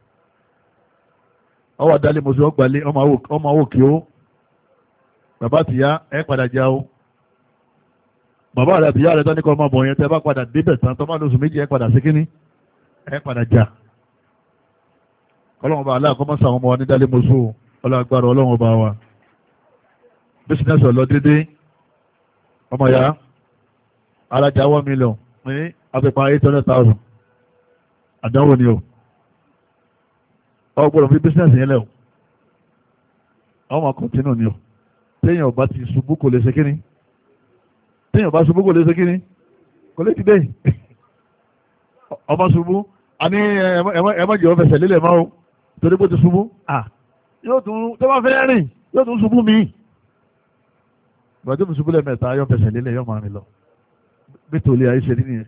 ọwọ́ àdálé mo sì ọgbàlé ọmọ àwò kí ó bàbá tìyá ẹ padà já o bàbá rẹ̀ àtìyá rẹ̀ tání kọ́ ọmọ bọ̀ yẹn tẹ́ bá padà débẹ̀ tán tọ́ bá lóṣù méjì ẹ padà ṣe kíní ẹ padà já ọlọ́run ọba aláàkọ́ mọ́sá àwọn ọmọ wa ní dálé mo sọ ọlọ́gbàrá ọlọ́run ọba wa bísínẹ́sì ọ̀lọ́ dédé ọmọ ya alájà one million ní afẹ́pá eight hundred thousand àdánwò ni o ọgbọ́dọ̀ fi bísínẹ́sì yẹn lẹ̀ o ọmọ kọ̀tínù ni o téèyàn ọba ti ṣubú kò lè ṣe kíní téèyàn ọba ṣubú kò lè ṣe kíní kò lè ti dé ọmọ ṣubú a ní ẹmọ́jẹ̀ ọfẹsẹ̀ lílẹ̀ máa o torí bó ti ṣubú à yóò tún tó bá fẹ́ rìn yóò tún ṣubú mi ìgbà tó fi ṣubú lẹ́mẹ̀ta yóò fẹsẹ̀ lílẹ̀ yóò máa rìn lọ bí tòlé ayé ṣe nínú yẹn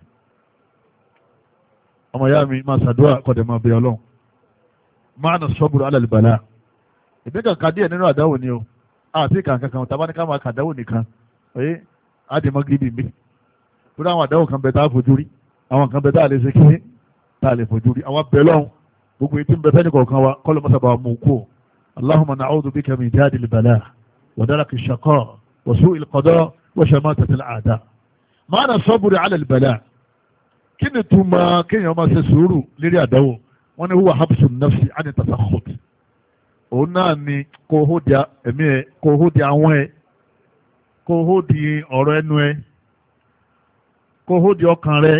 ọmọ ìyá mi máa ṣàdúrà kọ́dẹ̀ máa bẹ ọlọ́run máa nà sọ́bùrù alàlùbàlà ìbí kankan díẹ̀ nínú àdáwò ni o àti kankan kan tàbá ní ká máa kàdáwò nìkan oye àdìmọ́ gidi mi torí àwọn àdáwò kan bẹ tá a fojú rí àwọn kan bẹ tá a lè ṣe kí tá a lè fojú rí àwọn bẹ lọ́hùn gbogbo etí ń bẹ fẹ́ni kọ̀ọ̀kan wa kọ́lọ́ mọ́sàbà mú kú Allahumma na'udhu bika min jahdi al-bala wa daraki ash-shaqa wa su'i al-qada wa shamatati al-a'da ma'na sabri 'ala al-bala kí ni túmọ̀ kéèyàn máa ṣe sùúrù lérí àdáwò wọ́n ní huwa habsu an-nafsi 'an at-tasakhut òun náà ni kò hó di ẹ̀mí ẹ̀ kò hó di àwọn ẹ̀ kò hó di ọ̀rọ̀ ẹnu ẹ̀ kò hó di ọkàn rẹ̀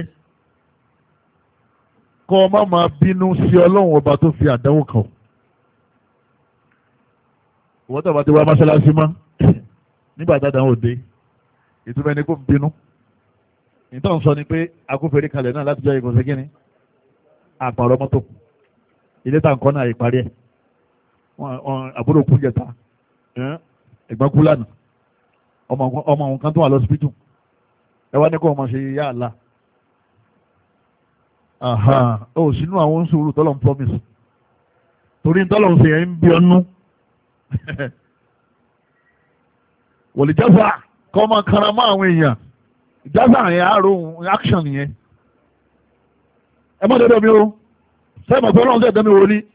kọ́ ọ má máa bínú sí ọlọ́run ọba tó fi àdánwò kàn wọ́n tó bá ti wá mọ́ṣáláṣí mọ́ nígbà tá àdánwò dé ìtumọ̀ ẹni kò bínú ìtọ́ ń sọ ni pé akófèrè kalẹ̀ náà láti jẹ́ ìgbọ̀nsẹ̀ gíní àpàrọ̀ mọ́tò ilé tá nǹkan náà ìparí ẹ̀ àbúrò kú jẹta ẹ̀gbọ́n kú lánàá ọmọ àwọn kan tó wà lọ́sibítù ẹ wá ní kó ọmọ ṣe yá àlá aha ó sínú àwọn sùúrù tọ́lọ̀ ń promise torí tọ́lọ̀ ń sèyàn ń bí ọnú wòlì jásà kọ́ máa kára mọ́ àwọn èèyàn jásà yẹn àárò action yẹn ẹ má dọ́dọ̀ mi o sẹ́yìn mọ̀ pé ọlọ́run sẹ́yìn dẹ́mi wò ní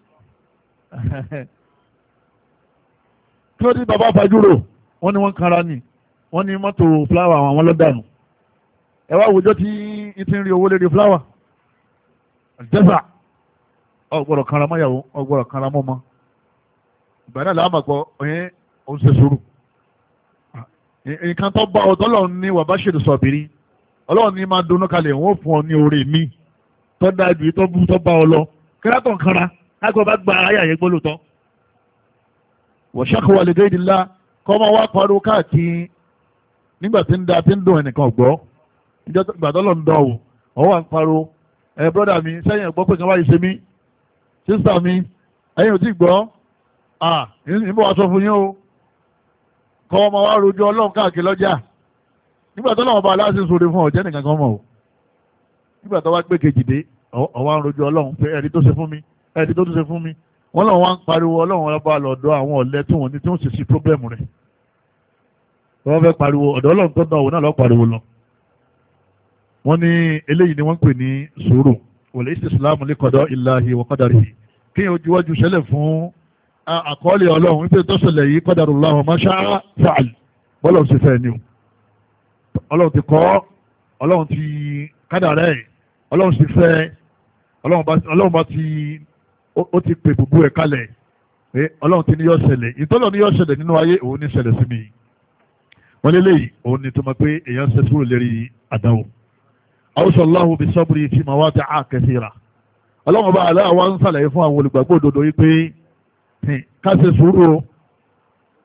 kí ló dé bàbá fàjúrò wọ́n ní wọ́n kára ní wọ́n ní mọ́tò fúláwà àwọn lọ́dànù ẹ wá àwùjọ tí ń ti ń rí owó lérí fúláwà jẹ́sà ọgbọ̀rọ̀ karamáyàwó ọgbọ̀rọ̀ karamọ́mọ́ ìgbà náà láàmà pọ̀ ọ̀yẹ́ òun ṣe sùúrù nǹkan tó bá ọ̀dọ́ lọ́run ní wàbá ṣèlú sọ̀bìrí ọlọ́run ní máa dúnú kalẹ̀ wọ́n fún ọ ní orí mi tó dájú tó bú tó bá ọ lọ kíláàtọ̀ nkara lágbà bá gba ayé àyè gbólótọ́ wọ̀ṣákò wà lè dé ìdílá kọ́ máa wá pariwo káàkiri nígbà tí ń da tí ń dùn ẹnìkan gbọ́ ìgbà tó lọ ń dán o ọwọ́ à ń pariwo ẹ brọ́dà mi sẹ́yìn ẹ̀gbọ́ pé kan wáyé ṣe mí sísà mi ẹ̀yìn ò tí gbọ́ à ìbò wá sọ fún yín o kọ́ ọmọ wa rojú ọlọ́run káàkiri lọ́jà nígbà tó lọ́wọ́ bá aláṣẹ sóre fún ọ̀jẹ́ nìkan kan mọ̀ o nígbà tó wá gbé kejì dé ọwọ́ ń rojú ọlọ́run pé ẹ̀rí tó ṣe fún mi ẹ̀rí tó ṣe fún mi wọ́n lọ́wọ́ wá ń pariwo ọlọ́run ọba lọ́dọ̀ àwọn ọ̀lẹ tí wọ́n ní tí wọ́n sì sí pírọ́blẹ́mù rẹ̀ wọ́n fẹ́ pariwo ọ̀dọ̀ ọlọ́run tó dán òun náà lọ́ pariwo lọ wọ́n ní eléyìí ni wọ́n ń pè ní sùúrù wọlé ìsìlámù lẹ́kọ̀ọ́dọ̀ ìlàhì wa qadarihi kí yẹn ojú wájú ṣẹlẹ̀ fún àkọọ́lẹ̀ ọlọ́run wípé tó ṣẹlẹ̀ yìí qadarullahu ma sha'a fa'al bọ́lọ̀ ṣe fẹ́ ni o ọlọ́run ti kọ́ ọlọ́run ti kádàrá ẹ̀ ọlọ́run ti fẹ́ ọlọ́run bá ti ó ti pè gbogbo ẹ̀ kalẹ̀ pé ọlọ́run ti ní yọ́ ṣẹlẹ̀ ìtọ́lọ̀ ní yọ́ ṣẹlẹ̀ nínú ayé òun ní ṣẹlẹ̀ sí mi wọ́n lélẹ́yìí òun ni tó mọ̀ pé èèyàn ṣe sùúrù lérí àdáwò àwùsọ̀ aláhùn bí sọ́bùrì fi máa wá ti á kẹsìrà ọlọ́run bá aláà wá ń sàlàyé fún àwọn olùgbàgbọ́ òdodo yìí pé ká ṣe sùúrù o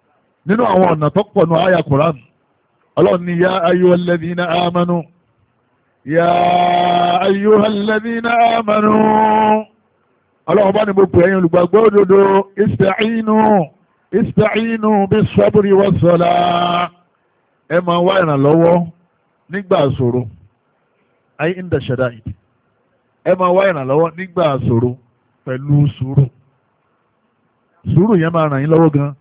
nínú àwọn ọ̀nà tó pọ̀ nù àyà Qur'an ọlọ́run ní yá ayyuhal ladhina amanu yá ayyuhal ladhina amanu ọlọ́run bá ní mo pè ẹ̀yin olùgbàgbọ́ òdodo ista'inu ista'inu bis-sabri was-salah ẹ máa wá ìrànlọ́wọ́ nígbà ṣòro ayé inda shada'id ẹ máa wá ìrànlọ́wọ́ nígbà ṣòro pẹ̀lú sùúrù sùúrù yẹn máa ràn yín lọ́wọ́ gan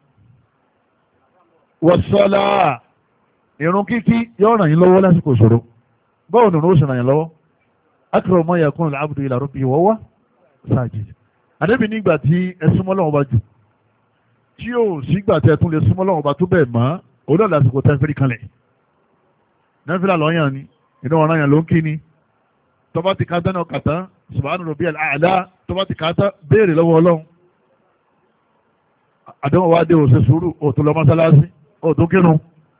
was-salah ìrun kíkí yóò ràn yín lọ́wọ́ lásìkò ṣòro báwo ni ó sì ràn yín lọ́wọ́ akramu ma yakunu al-abdu ila rabbihi wa huwa sajid àdébì nígbà tí ẹ súnmọ́ Ọlọ́run bá jù tí yóò sígbà tẹ tún lè súnmọ́ Ọlọ́run bá tó bẹ́ẹ̀ mọ́ òun náà lásìkò tẹ́ fẹ́rí kanlẹ̀ nẹ́fìlà lọ́yàn ni iná ọ̀ràn yàn ló ń kí ni tọ́ba ti ká dáná kàtá subhana rabbiyal a'la tọ́ba ti ká tá béèrè lọ́wọ́ Ọlọ́run àdéhùn wa dé òsè sùúrù òtún lọ mọ́sálásí òtún kírun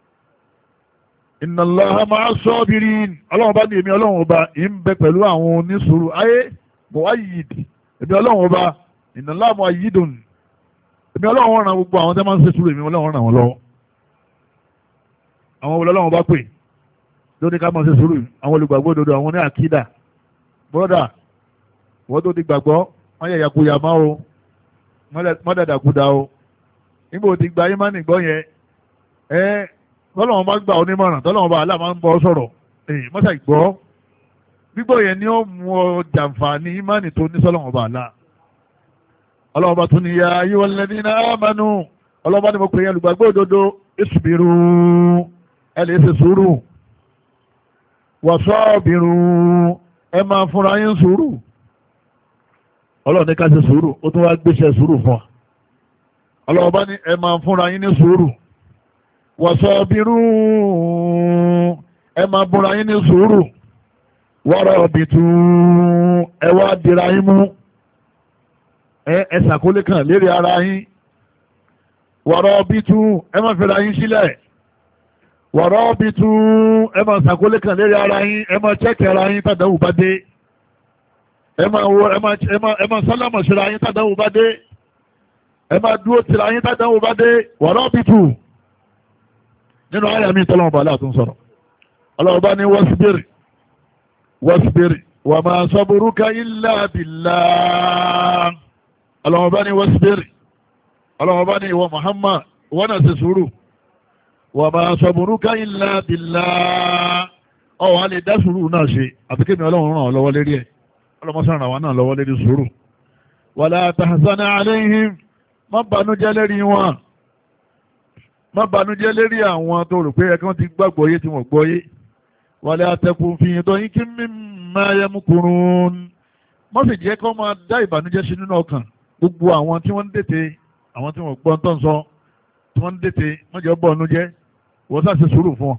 inna Allaha ma'a sabirin Ọlọ́run bá ní èmi Ọlọ́run ọba ì ń bẹ pẹ̀lú àwọn onísùúrù ayé mu'ayyid èmi Ọlọ́run ọba inna Allaha mu'ayyidun èmi Ọlọ́run ràn gbogbo àwọn tẹ́ máa ń ṣe sùúrù èmi Ọlọ́run ràn wọ́n lọ́wọ́ àwọn olè Ọlọ́run bá pè lóní ká máa ṣe sùúrù àwọn olùgbàgbọ́ òdodo àwọn ní àkídà bọ́dà wọ́n tó ti gbàgbọ́ wọ́n yẹ yàkuyà máa o mọ́dàdàkúdà o nígbà tí gba ìmánì gbọ́ yẹn ẹ tọ́lọ́wọ́n bá gbà onímọ̀ràn tọ́lọ́wọ́n bá aláà máa ń bọ́ sọ̀rọ̀ èyí mọ́sà ìgbọ́ gbígbọ́ yẹn ni ó mú ọ jàǹfààní ìmánì tó ní sọ́lọ́wọ́n bá aláà ọlọ́wọ́n bá tún ní ya ayyuhal ladhina amanu ọlọ́wọ́n bá ní mo pè é olùgbàgbọ́ òdodo isbiru ẹ lè ṣe sùúrù wasabiru ẹ máa fúnra yín sùúrù ọlọ́run ní ká ṣe sùúrù ó tún wá gbéṣẹ́ sùúrù fún wa ọlọ́run bá ní ẹ máa fúnra yín ní sùúrù wasabiru ẹ máa búra yín ní sùúrù warabitu ẹ wá dira yín mú ẹ ẹ ṣàkólé kan lérí ara yín warabitu ẹ máa fẹ́ra yín sílẹ̀ warabitu ẹ máa ṣàkólé kan lérí ara yín ẹ máa chẹ́kì ara yín tàdáwù bá dé ẹ máa wo ẹ máa ẹ máa ẹ máa sálámà síra yín tàdáwù bá dé ẹ máa dúró tìra yín tàdáwù bá dé warabitu nínú àyà mi tọ́lọ́mọba aláàtún sọ̀rọ̀ ọlọ́ọ̀bá ní wasbir wasbir wa ma sabruka illa billah ọlọ́ọ̀bá ní wasbir ọlọ́ọ̀bá ní ìwọ Muhammad wọ́n náà ṣe sùúrù wa ma sabruka illa billah ọ̀wọ́ a lè dá sùúrù náà ṣe àti kí ni ọlọ́run ràn ọ́ lọ́wọ́ lérí ẹ̀ ọlọ́mọsán ràn wá náà lọ́wọ́ lérí sùúrù wala tahzana alayhim má banújẹ́ lérí wọn má banújẹ́ lérí àwọn tó rò pé ẹ̀kan ti gbàgbọ́ yé tí wọ́n gbọ́ yé wala takun fi dayqin mimma yamkurun má sì jẹ́ kó máa dá ìbànújẹ́ sí nínú ọkàn gbogbo àwọn tí wọ́n ń dètè àwọn tí wọ́n gbọ́ tó ń sọ tí wọ́n ń dètè wọ́n jẹ́ bọ́ ọ̀nù jẹ́ wọ́n sá ṣe sùúrù fún wọn.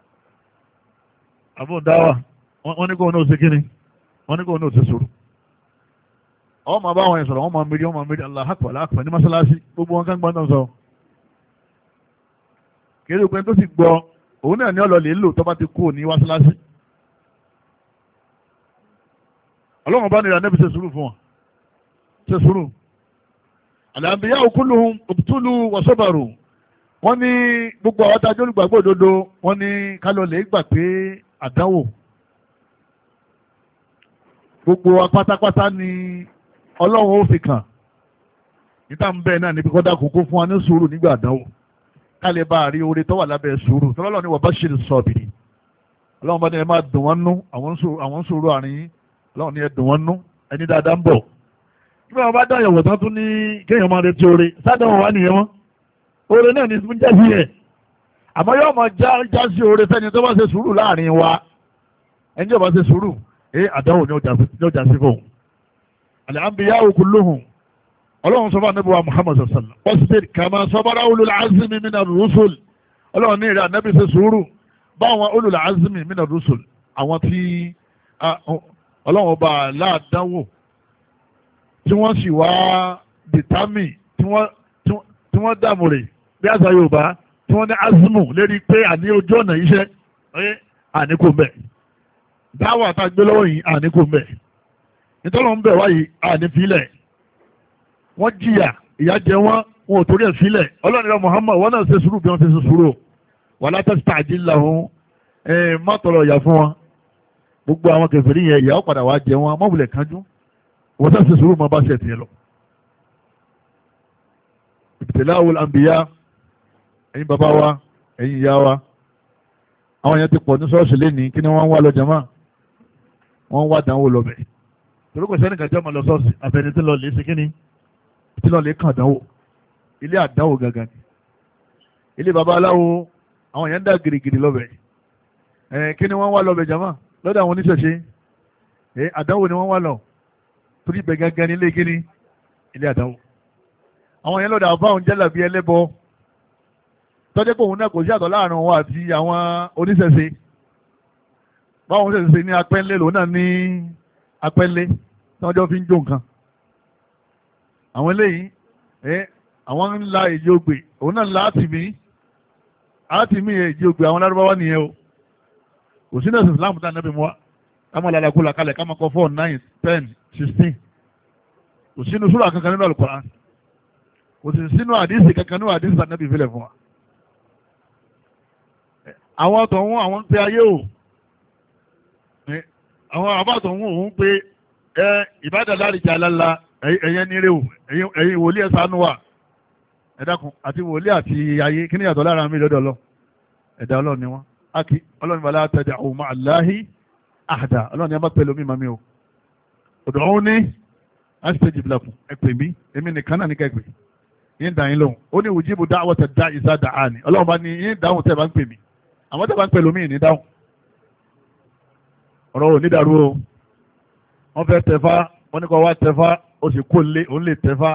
àbúrò dáwà wọ́n ní kó wọn náà ṣe kíni wọ́n ní kó wọn náà ṣe sùúrù. àwọn máa bá wọn sọ̀rọ̀ wọ́n máa mérí wọ́n máa mérí Allahu akbar Allahu akbar ní mọ́sálásí gbogbo wọn kán gbọ́n tó ń sọ. kéré pé tó sì gbọ́ òun náà ní ọlọ́ọ̀lẹ́ lò tó bá ti kú ní mọ́sálásí. ọlọ́run bá nira nẹ́bí ṣe sùúrù fún wọn ṣe sùúrù. al-anbiya'u kulluhum ubtulu wa sabaru wọ́n ní gbogbo àwọn tajú olùgbàgbọ́ òdodo wọ́n ní kálọ̀ lè gbà pé àdánwò gbogbo wa pátápátá ni ọlọ́run ó fi kàn níta ń bẹ́ẹ̀ náà níbi kọ́dá kókó fún wa ní sùúrù nígbà àdánwò ká lè bá a rí oore tó wà lábẹ́ sùúrù tọ́lọ́lọ́ ni wa bashiri sabiri ọlọ́run bá ní ẹ máa dùn wọ́n nú àwọn sùúrù àárín yín ọlọ́run ní ẹ dùn wọ́n nú ẹni dáadáa ń bọ̀ nígbà wọn bá dá ìyàwó tán tún ní kéèyàn máa retí oore sádàn wà nìyẹn wọn oore náà ní fún jásí ẹ̀ àmọ́ yóò máa já sí oore fẹ́ni tó bá ṣe sùúrù láàrin wa ẹni tó bá ṣe sùúrù ẹ àdáwò ní ọjà sí fún un al-anbiya'u kulluhum ọlọ́run sọ fún anábì wa Muhammad sallallahu alaihi wasallam wasbir kama sabara ulul azmi minar rusul ọlọ́run ní ìrẹ́ anábì ṣe sùúrù báwọn ulul azmi minar rusul àwọn tí ọlọ́run ọba aláàdánwò tí wọ́n sì wá dìtámì tí wọ́n dààmú rẹ̀ bí àṣà Yorùbá tí wọ́n ní azimu lérí pé àní ojú ọ̀nà iṣẹ́ àníkò mbẹ̀ dáwọ̀ àtàgbé lọ́wọ́ yìí àníkò mbẹ̀ nítorí wọn bẹ̀ wáyé ànífilẹ̀ wọ́n jìyà ìyà jẹ wọ́n wọn ò torí ẹ̀ sílẹ̀ ọlọ́run rẹ̀ Muhammad wọn náà ṣe sùúrù bí wọ́n ṣe ṣe sùúrù wala tasta'jil lahum ẹ̀ má tọrọ ìyà fún wọn gbogbo àwọn kèfèrí yẹn ìyà ó padà wá jẹ wọn mọ́bùlẹ̀ kánjú wọ́n sá ṣe sùúrù mọ́ bá ṣe tiẹ̀ lọ. ibtila'ul anbiya ẹ̀yin bàbá wa ẹ̀yin ìyá wa àwọn yẹn ti pọ̀ ní ṣọ́ọ̀ṣì lẹ́ni kí ni wọ́n ń wá lọ jàmá wọ́n ń wá dánwò lọ bẹ̀ torí kò sẹ́ni kan jẹ́ ọmọ lọ ṣọ́ọ̀ṣì àfẹni tí lọ lè ṣe kíni tí lọ lè kàn dánwò ilé àdánwò gangan ni ilé bàbá aláwo àwọn yẹn ń dá girigiri lọ bẹ̀ ẹ̀ kí ni wọ́n wá lọ bẹ̀ jàmá lọ́dọ̀ àwọn oníṣẹ̀ṣe ẹ̀ àdánwò ni wọ́n wá lọ torí ibẹ̀ gangan ní ilé kíní ilé àdánwò àwọn yẹn lọ́dọ̀ àbáwọn jálàbí ẹlẹ́bọ tọ́jẹ́ pé òun náà kò sí àtọ̀ láàrin wọn àti àwọn oníṣẹ̀ṣe báwọn oníṣẹ̀ṣe ní apẹ́ńlé lòun náà ní apẹ́ńlé tí wọ́n jọ fi ń jó nǹkan àwọn eléyìí ẹ àwọn ńlá èjì ogbè òun náà ńlá àtìmí àtìmí èjì ogbè àwọn lárúbáwá nìyẹn o kò sí nẹ́ẹ̀sì Islam tá nẹ́bí mu wa ká máa lálàkú làkàlẹ̀ ká máa kọ four nine ten sixteen kò sínú súrà kankan nínú Al-Qur'an kò sì sínú àdìsí kankan nínú àdìsí tá nẹ́bí ìfilẹ̀ fún wa àwọn àtọ̀hún àwọn ń pe ayé o àwọn àbátọ̀hún òun pé ẹ ìbádàlá àríjà alála ẹ̀yẹ nírè o ẹ̀yin wòlíì ẹ̀ ṣàánú wa ẹ dákun àti wòlíì àti ayé kí ni yàtọ̀ lára mi lọ́dọ̀ lọ ẹ̀dá ọlọ́run ni wọ́n ákì ọlọ́run bala tad'u ma'a Allahi ahada ọlọ́run ni a bá pẹ̀lú mi màmí o ud'uni astajib lakum ẹ pè mí èmi nìkan náà ní kẹ́gbẹ́ yín dà yín lóhùn ó ní ujibu da'wata da'i iza da'ani ọlọ́run bá ní yín dáhùn tẹ́ bá ń pè mí àwọn tẹ́ bá ń pẹ̀lú mí ní dáhùn ọ̀rọ̀ ò ní dàrú o wọ́n fẹ́ tẹ̀fá wọ́n ní kọ́ wá tẹ̀fá ó sì kó lé òun lè tẹ̀fá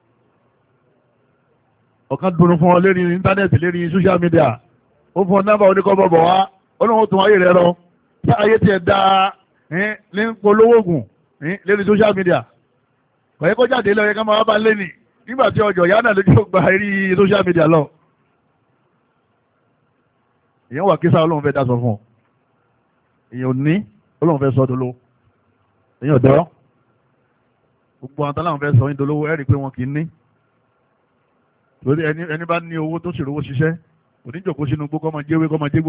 ọ̀kan dunu fún ọ lérí íńtánẹ́ẹ̀tì lérí social media ó fún ọ nọ́mbà oníkọ́ bọ̀bọ̀ wá ó lóun tún ayé rẹ lọ sí ayé tiẹ̀ dá ní polówó ògùn lérí social media kọ̀yẹ́ kó jáde lọ yẹ ká máa bá lé nì nígbà tí ọjọ́ ìyá náà lójú gba eré social media lọ èèyàn wà kí sáà ọlọ́run fẹ́ dá sọ fún ọ èèyàn ní ọlọ́run fẹ́ sọ dolówó èèyàn dọ́ gbogbo àwọn táwọn fẹ́ sọ yín dolówó ẹ̀rí pé wọn kì í ní lórí ẹni ẹni bá ní owó tó sì rówó ṣiṣẹ́ oníjòkó sínú gbó kọ́ máa jẹ́wé kọ́ máa jégbò.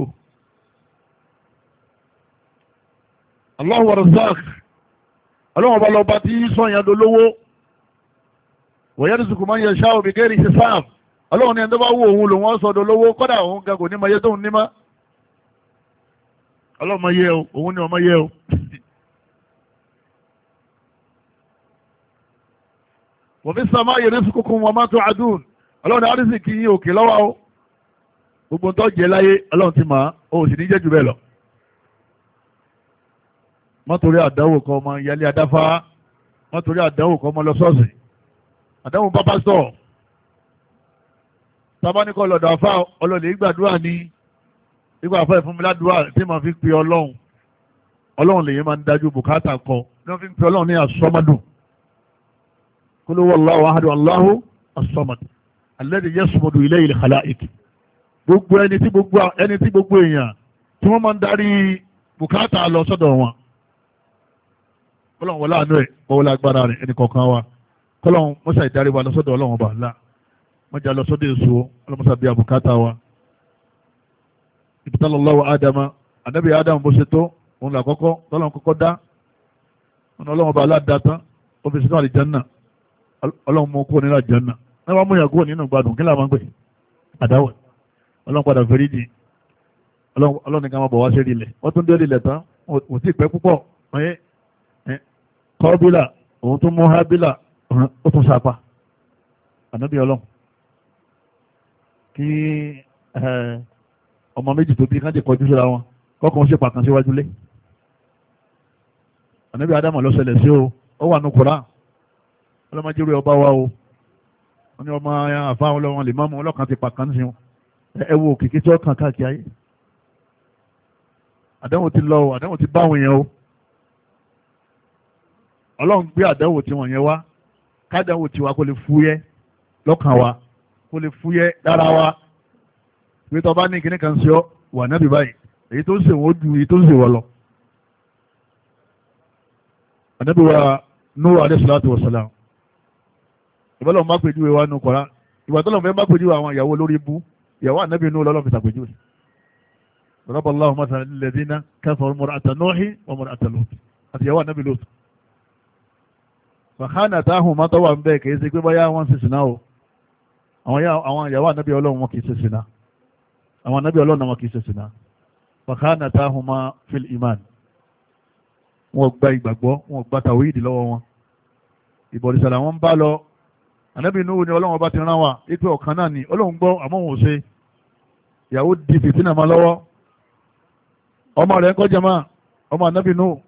Allahu Razzaq ọlọ́run ọba lọ́ba tí sọ̀yàn dolówó wa yarzuqu man yasha'u bighairi hisab ọlọ́run ní ẹni tó bá wù òun lòun ọ̀sọ̀ dolówó kọ́dà òun ga kò ní máa yẹ tóun ní má ọlọ́run máa yẹ o òun ní ọmọ yẹ o. wa fis samaa'i rizqukum wa ma tu'adun ọlọ́run ní àrísì kì í yín òkè lọ́wọ́ o gbogbo tó jẹ láyé ọlọ́run ti mà á o sì ní jẹ́ jù bẹ́ẹ̀ lọ. mọ́tòrí àdánwò kan ọmọ ìyálé adáfá mọ́tòrí àdánwò kan ọmọ lọ sọ́ọ̀sì àdánwò bá pásítọ̀ tábánikọ́ lọ́dọ̀ afá ọlọ́lẹ̀ ìgbàdúrà ní ìgbà afá ìfúnmiládùúrà tí màá fi pe ọlọ́run ọlọ́run lèyìn máa ń dájú bùkátà kọ ní wọ́n fi ń pe ọlọ́run ní asọ́mọdù kul huwa Allahu ahadu Allahu as-samad alladhi yasmudu ilayhi al-khalaiq gbogbo ẹni tí gbogbo ẹni tí gbogbo èèyàn tí wọ́n máa ń darí bùkátà lọ sọ́dọ̀ wọn kọ́lọ́run wọlé àánú ẹ̀ wọlé agbára rẹ̀ ẹnì kọ̀ọ̀kan wa kọ́lọ́run mọ́ṣá ìdarí wa lọ sọ́dọ̀ ọlọ́run ọba ńlá mọ́jà lọ sọ́dọ̀ èso ọlọ́mọṣá bíi àbùkátà wa ibtalallahu ádámà ànábì ádámù bó ṣe tó òun là kọ́kọ́ tọ́lọ́run kọ́kọ́ dá ọ̀nà ọlọ́run ọba aládàá tán ó fi sínú àlìjánná ọlọ́run mú kúrò nínú àlìjánná ẹ wá mú yàn kúrò nínú gbádùn kí làwọn gbé àdáwọ̀ ọlọ́run padà fẹ́rí di ọlọ́run ní ká máa bọ̀ wá sí ilẹ̀ wọ́n tún dé ilẹ̀ tán wọ́n ti pẹ́ púpọ̀ ọ̀yẹ́ kọ́bílà òun tún mú hábílà ó tún sápa ànábì ọlọ́run kí ọmọ méjì tó bí káńtì kọjú síra wọn kọ́kàn ṣe pàkan síwájú lé ànábì ádámù ló ṣẹlẹ̀ sí o ó wà ní Kùránì ọlọ́mọdé ọba wa o wọ́n ní ọmọ àfáwọn ọlọ́wọ́n lè máa mú ọlọ́kan ti pàkan sí wọn ẹ wo òkìkí tí ó kàn káàkiri ayé àdánwò ti lọ o àdánwò ti bá àwọn èèyàn o ọlọ́run gbé àdánwò tí wọ́n yẹn wá kádánwò tiwa kó lè fúyẹ́ lọ́kàn wa kó lè fúyẹ́ lára wa pé tó bá ní kíní kan sí ọ wà nábì báyìí èyí tó ń sè wọ́n ju èyí tó ń sè wọ́n lọ. ànábì wa Nuhu alayhi salatu wa salam ìbálò má pèjúwe wa nù Kùránì ìgbà tó lọ́n fẹ́ bá pèjú àwọn ìyàwó lórí ibú ìyàwó ànábì Nuh lọ́lọ́ fi ṣàpèjú rẹ̀ ضرب الله مثلا للذين كفروا امرأة نوح وامرأة لوط àti ìyàwó ànábì Lut فخانتاهما tó wà ń bẹ́ẹ̀ kìí ṣe pé báyá wọ́n ṣe ṣìnà o àwọn ìyàwó ànábì ọlọ́run wọn kìí ṣe ṣìnà àwọn ànábì ọlọ́run wọn kìí ṣe ṣìnà فخانتاهما في الإيمان wọn gba ìgbàgbọ́ wọn gba tàwíìdì lọ́wọ́ wọn ìbọ̀dìsàlà wọn bá lọ ànábì Nuhu ni ọlọ́run bá ti rán wa ipe ọ̀kan náà ni ọlọ́run gbọ́ àmọ́ wọn ò ṣe ìyàwó di fìtínà máa lọ́wọ́ ọmọ rẹ̀ ń kọjá máa ọmọ ànábì Nuhu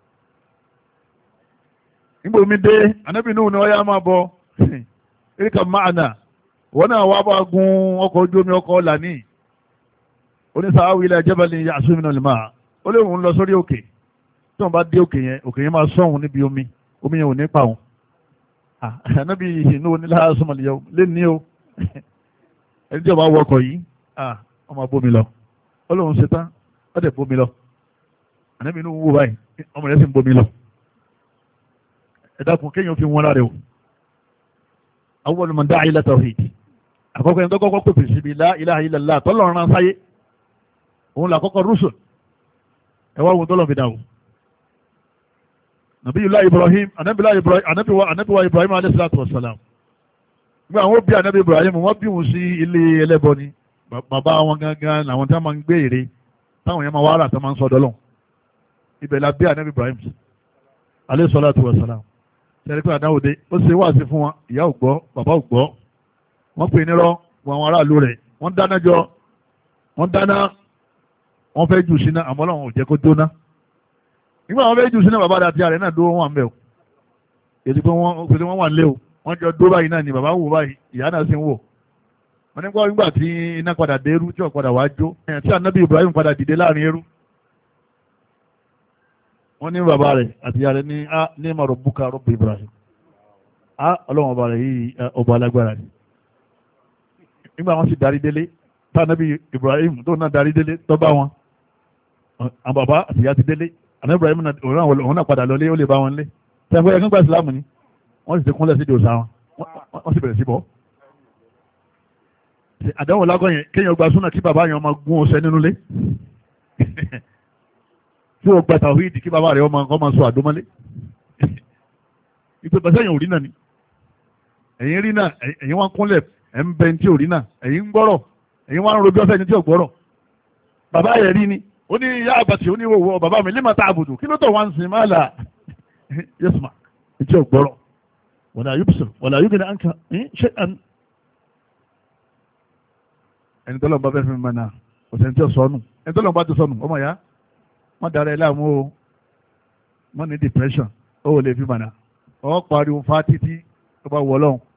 nígbà omi dé ànábì Nuhu ni ọyá máa bọ erika máàna wọn náà wá bá gun ọkọ̀ ojú omi ọkọ̀ ọ̀là ní oníṣàáwí ilẹ̀ jẹ́bẹ̀lì yasumina lè máa ó lè wọ́n lọ sórí òkè tí wọ́n bá dé òkè yẹn òkè yẹn máa sọ́hun níbi omi omi yẹn ò ní pa òun ànábì inú onílà sọmọlìyà lè ní o ẹni tí ọba wọ ọkọ̀ yìí ọmọ bómi lọ ó lóun ṣe tán ó dẹ̀ bómi lọ ànábì inú wò báyìí ọmọ rẹ̀ sì ń bómi lọ ẹ dákun kéèyàn fi wọn lára o awwal man da'a ila tawhid àkọ́kọ́ ẹni tó kọ́kọ́ pèpè síbi la ilaha illallah tọ́lọ́run rán sáyé òun là kọ́kọ́ rúṣùl ẹ wá wọn tọ́lọ̀ fi dáwò Nabiyullah Ibrahim anabiwa Ibrahim anabiwa anabiwa Ibrahim alayhi salatu wassalam nígbà àwọn bí anabi Ibrahim wọ́n bí wọn sí ilé ẹlẹ́bọ ni bàbá wọn gangan làwọn tí wọ́n máa ń gbé ère táwọn yẹn máa wá rà tó máa ń sọ dọ́lọ́ ibẹ̀ la bí anabi Ibrahim alayhi salatu wassalam sẹ́ni pé àdáwò dé ó ṣe wáàsí fún wọn ìyá ò gbọ́ bàbá ò gbọ́ wọ́n pè nírọ́ wọn àwọn aráàlú rẹ̀ wọ́n dáná jọ wọ́n dáná wọ́n fẹ́ jù síná àmọ́ Ọlọ́run ò jẹ́ kó jóná nígbà wọ́n fẹ́ jù síná bàbá àti ààrẹ náà dúró wọn àmì ẹ̀ o èdè pé wọ́n pèsè wọ́n wà lé o wọ́n jọ dó báyìí náà ni bàbá wò báyìí ìyá náà sì ń wò wọ́n ní kọ́ nígbà tí iná padà dé eru tí ò padà wá jó tí ànábì Ibrahim padà dìde láàrin eru wọ́n ní bàbá rẹ̀ àti ìyá rẹ̀ ní a ní ma rabbuka rabbu Ibrahim a Ọlọ́run ọba rẹ̀ yìí ọba alágbára ni nígbà wọ́n sì darí délé tá ànábì Ibrahim tó náà darí délé tó bá wọn àwọn bàbá àti ìyá ti délé ànábì Ibrahim òun náà padà lọlé ó lè bá wọn lé tẹ́gbẹ́ ẹgbẹ́ gba ìsìlámù ni wọ́n sì ti kúnlẹ̀ sí ìdòsá wọn wọ́n sì bẹ̀rẹ̀ sí bọ́ àdánwò lágọ́ yẹn kéèyàn gba súnà kí bàbá yẹn ọmọ gún ọsẹ nínú lé tí o gba tàwíìdì kí bàbá rẹ̀ ọmọ ọmọ sọ àdómọ́lé ìpè pàṣẹ yẹn ò rí náà ni ẹ̀yin rí náà ẹ̀yin wọn kúnlẹ̀ ẹ̀ ń bẹ ní tí ò rí náà ẹ̀yin ń gbọ́rọ̀ ẹ̀yin wọn rojú ọ̀fẹ́ ní tí ò gbọ́rọ̀ bàbá yẹn rí ni ó ní ìyá àbàtì ó ní ìwòwò bàbá mi lima ta'budu kí ló tó wá ń sin máa là yasma ní tí ò gbọ́rọ̀ wala yubsir wala yughni anka shay'an ẹni tọ́lọ́ bá fẹ́ fi mọ̀ náà ọ̀sẹ̀ ní tí ò sọnù ẹni tọ́lọ́ bá ti sọnù ọmọ ya wọ́n dára ẹ láàmú o wọ́n ní depression ó wò lè fi mọ̀nà ọ́ pariwo fa títí tó bá wọ̀ lọ́hùn.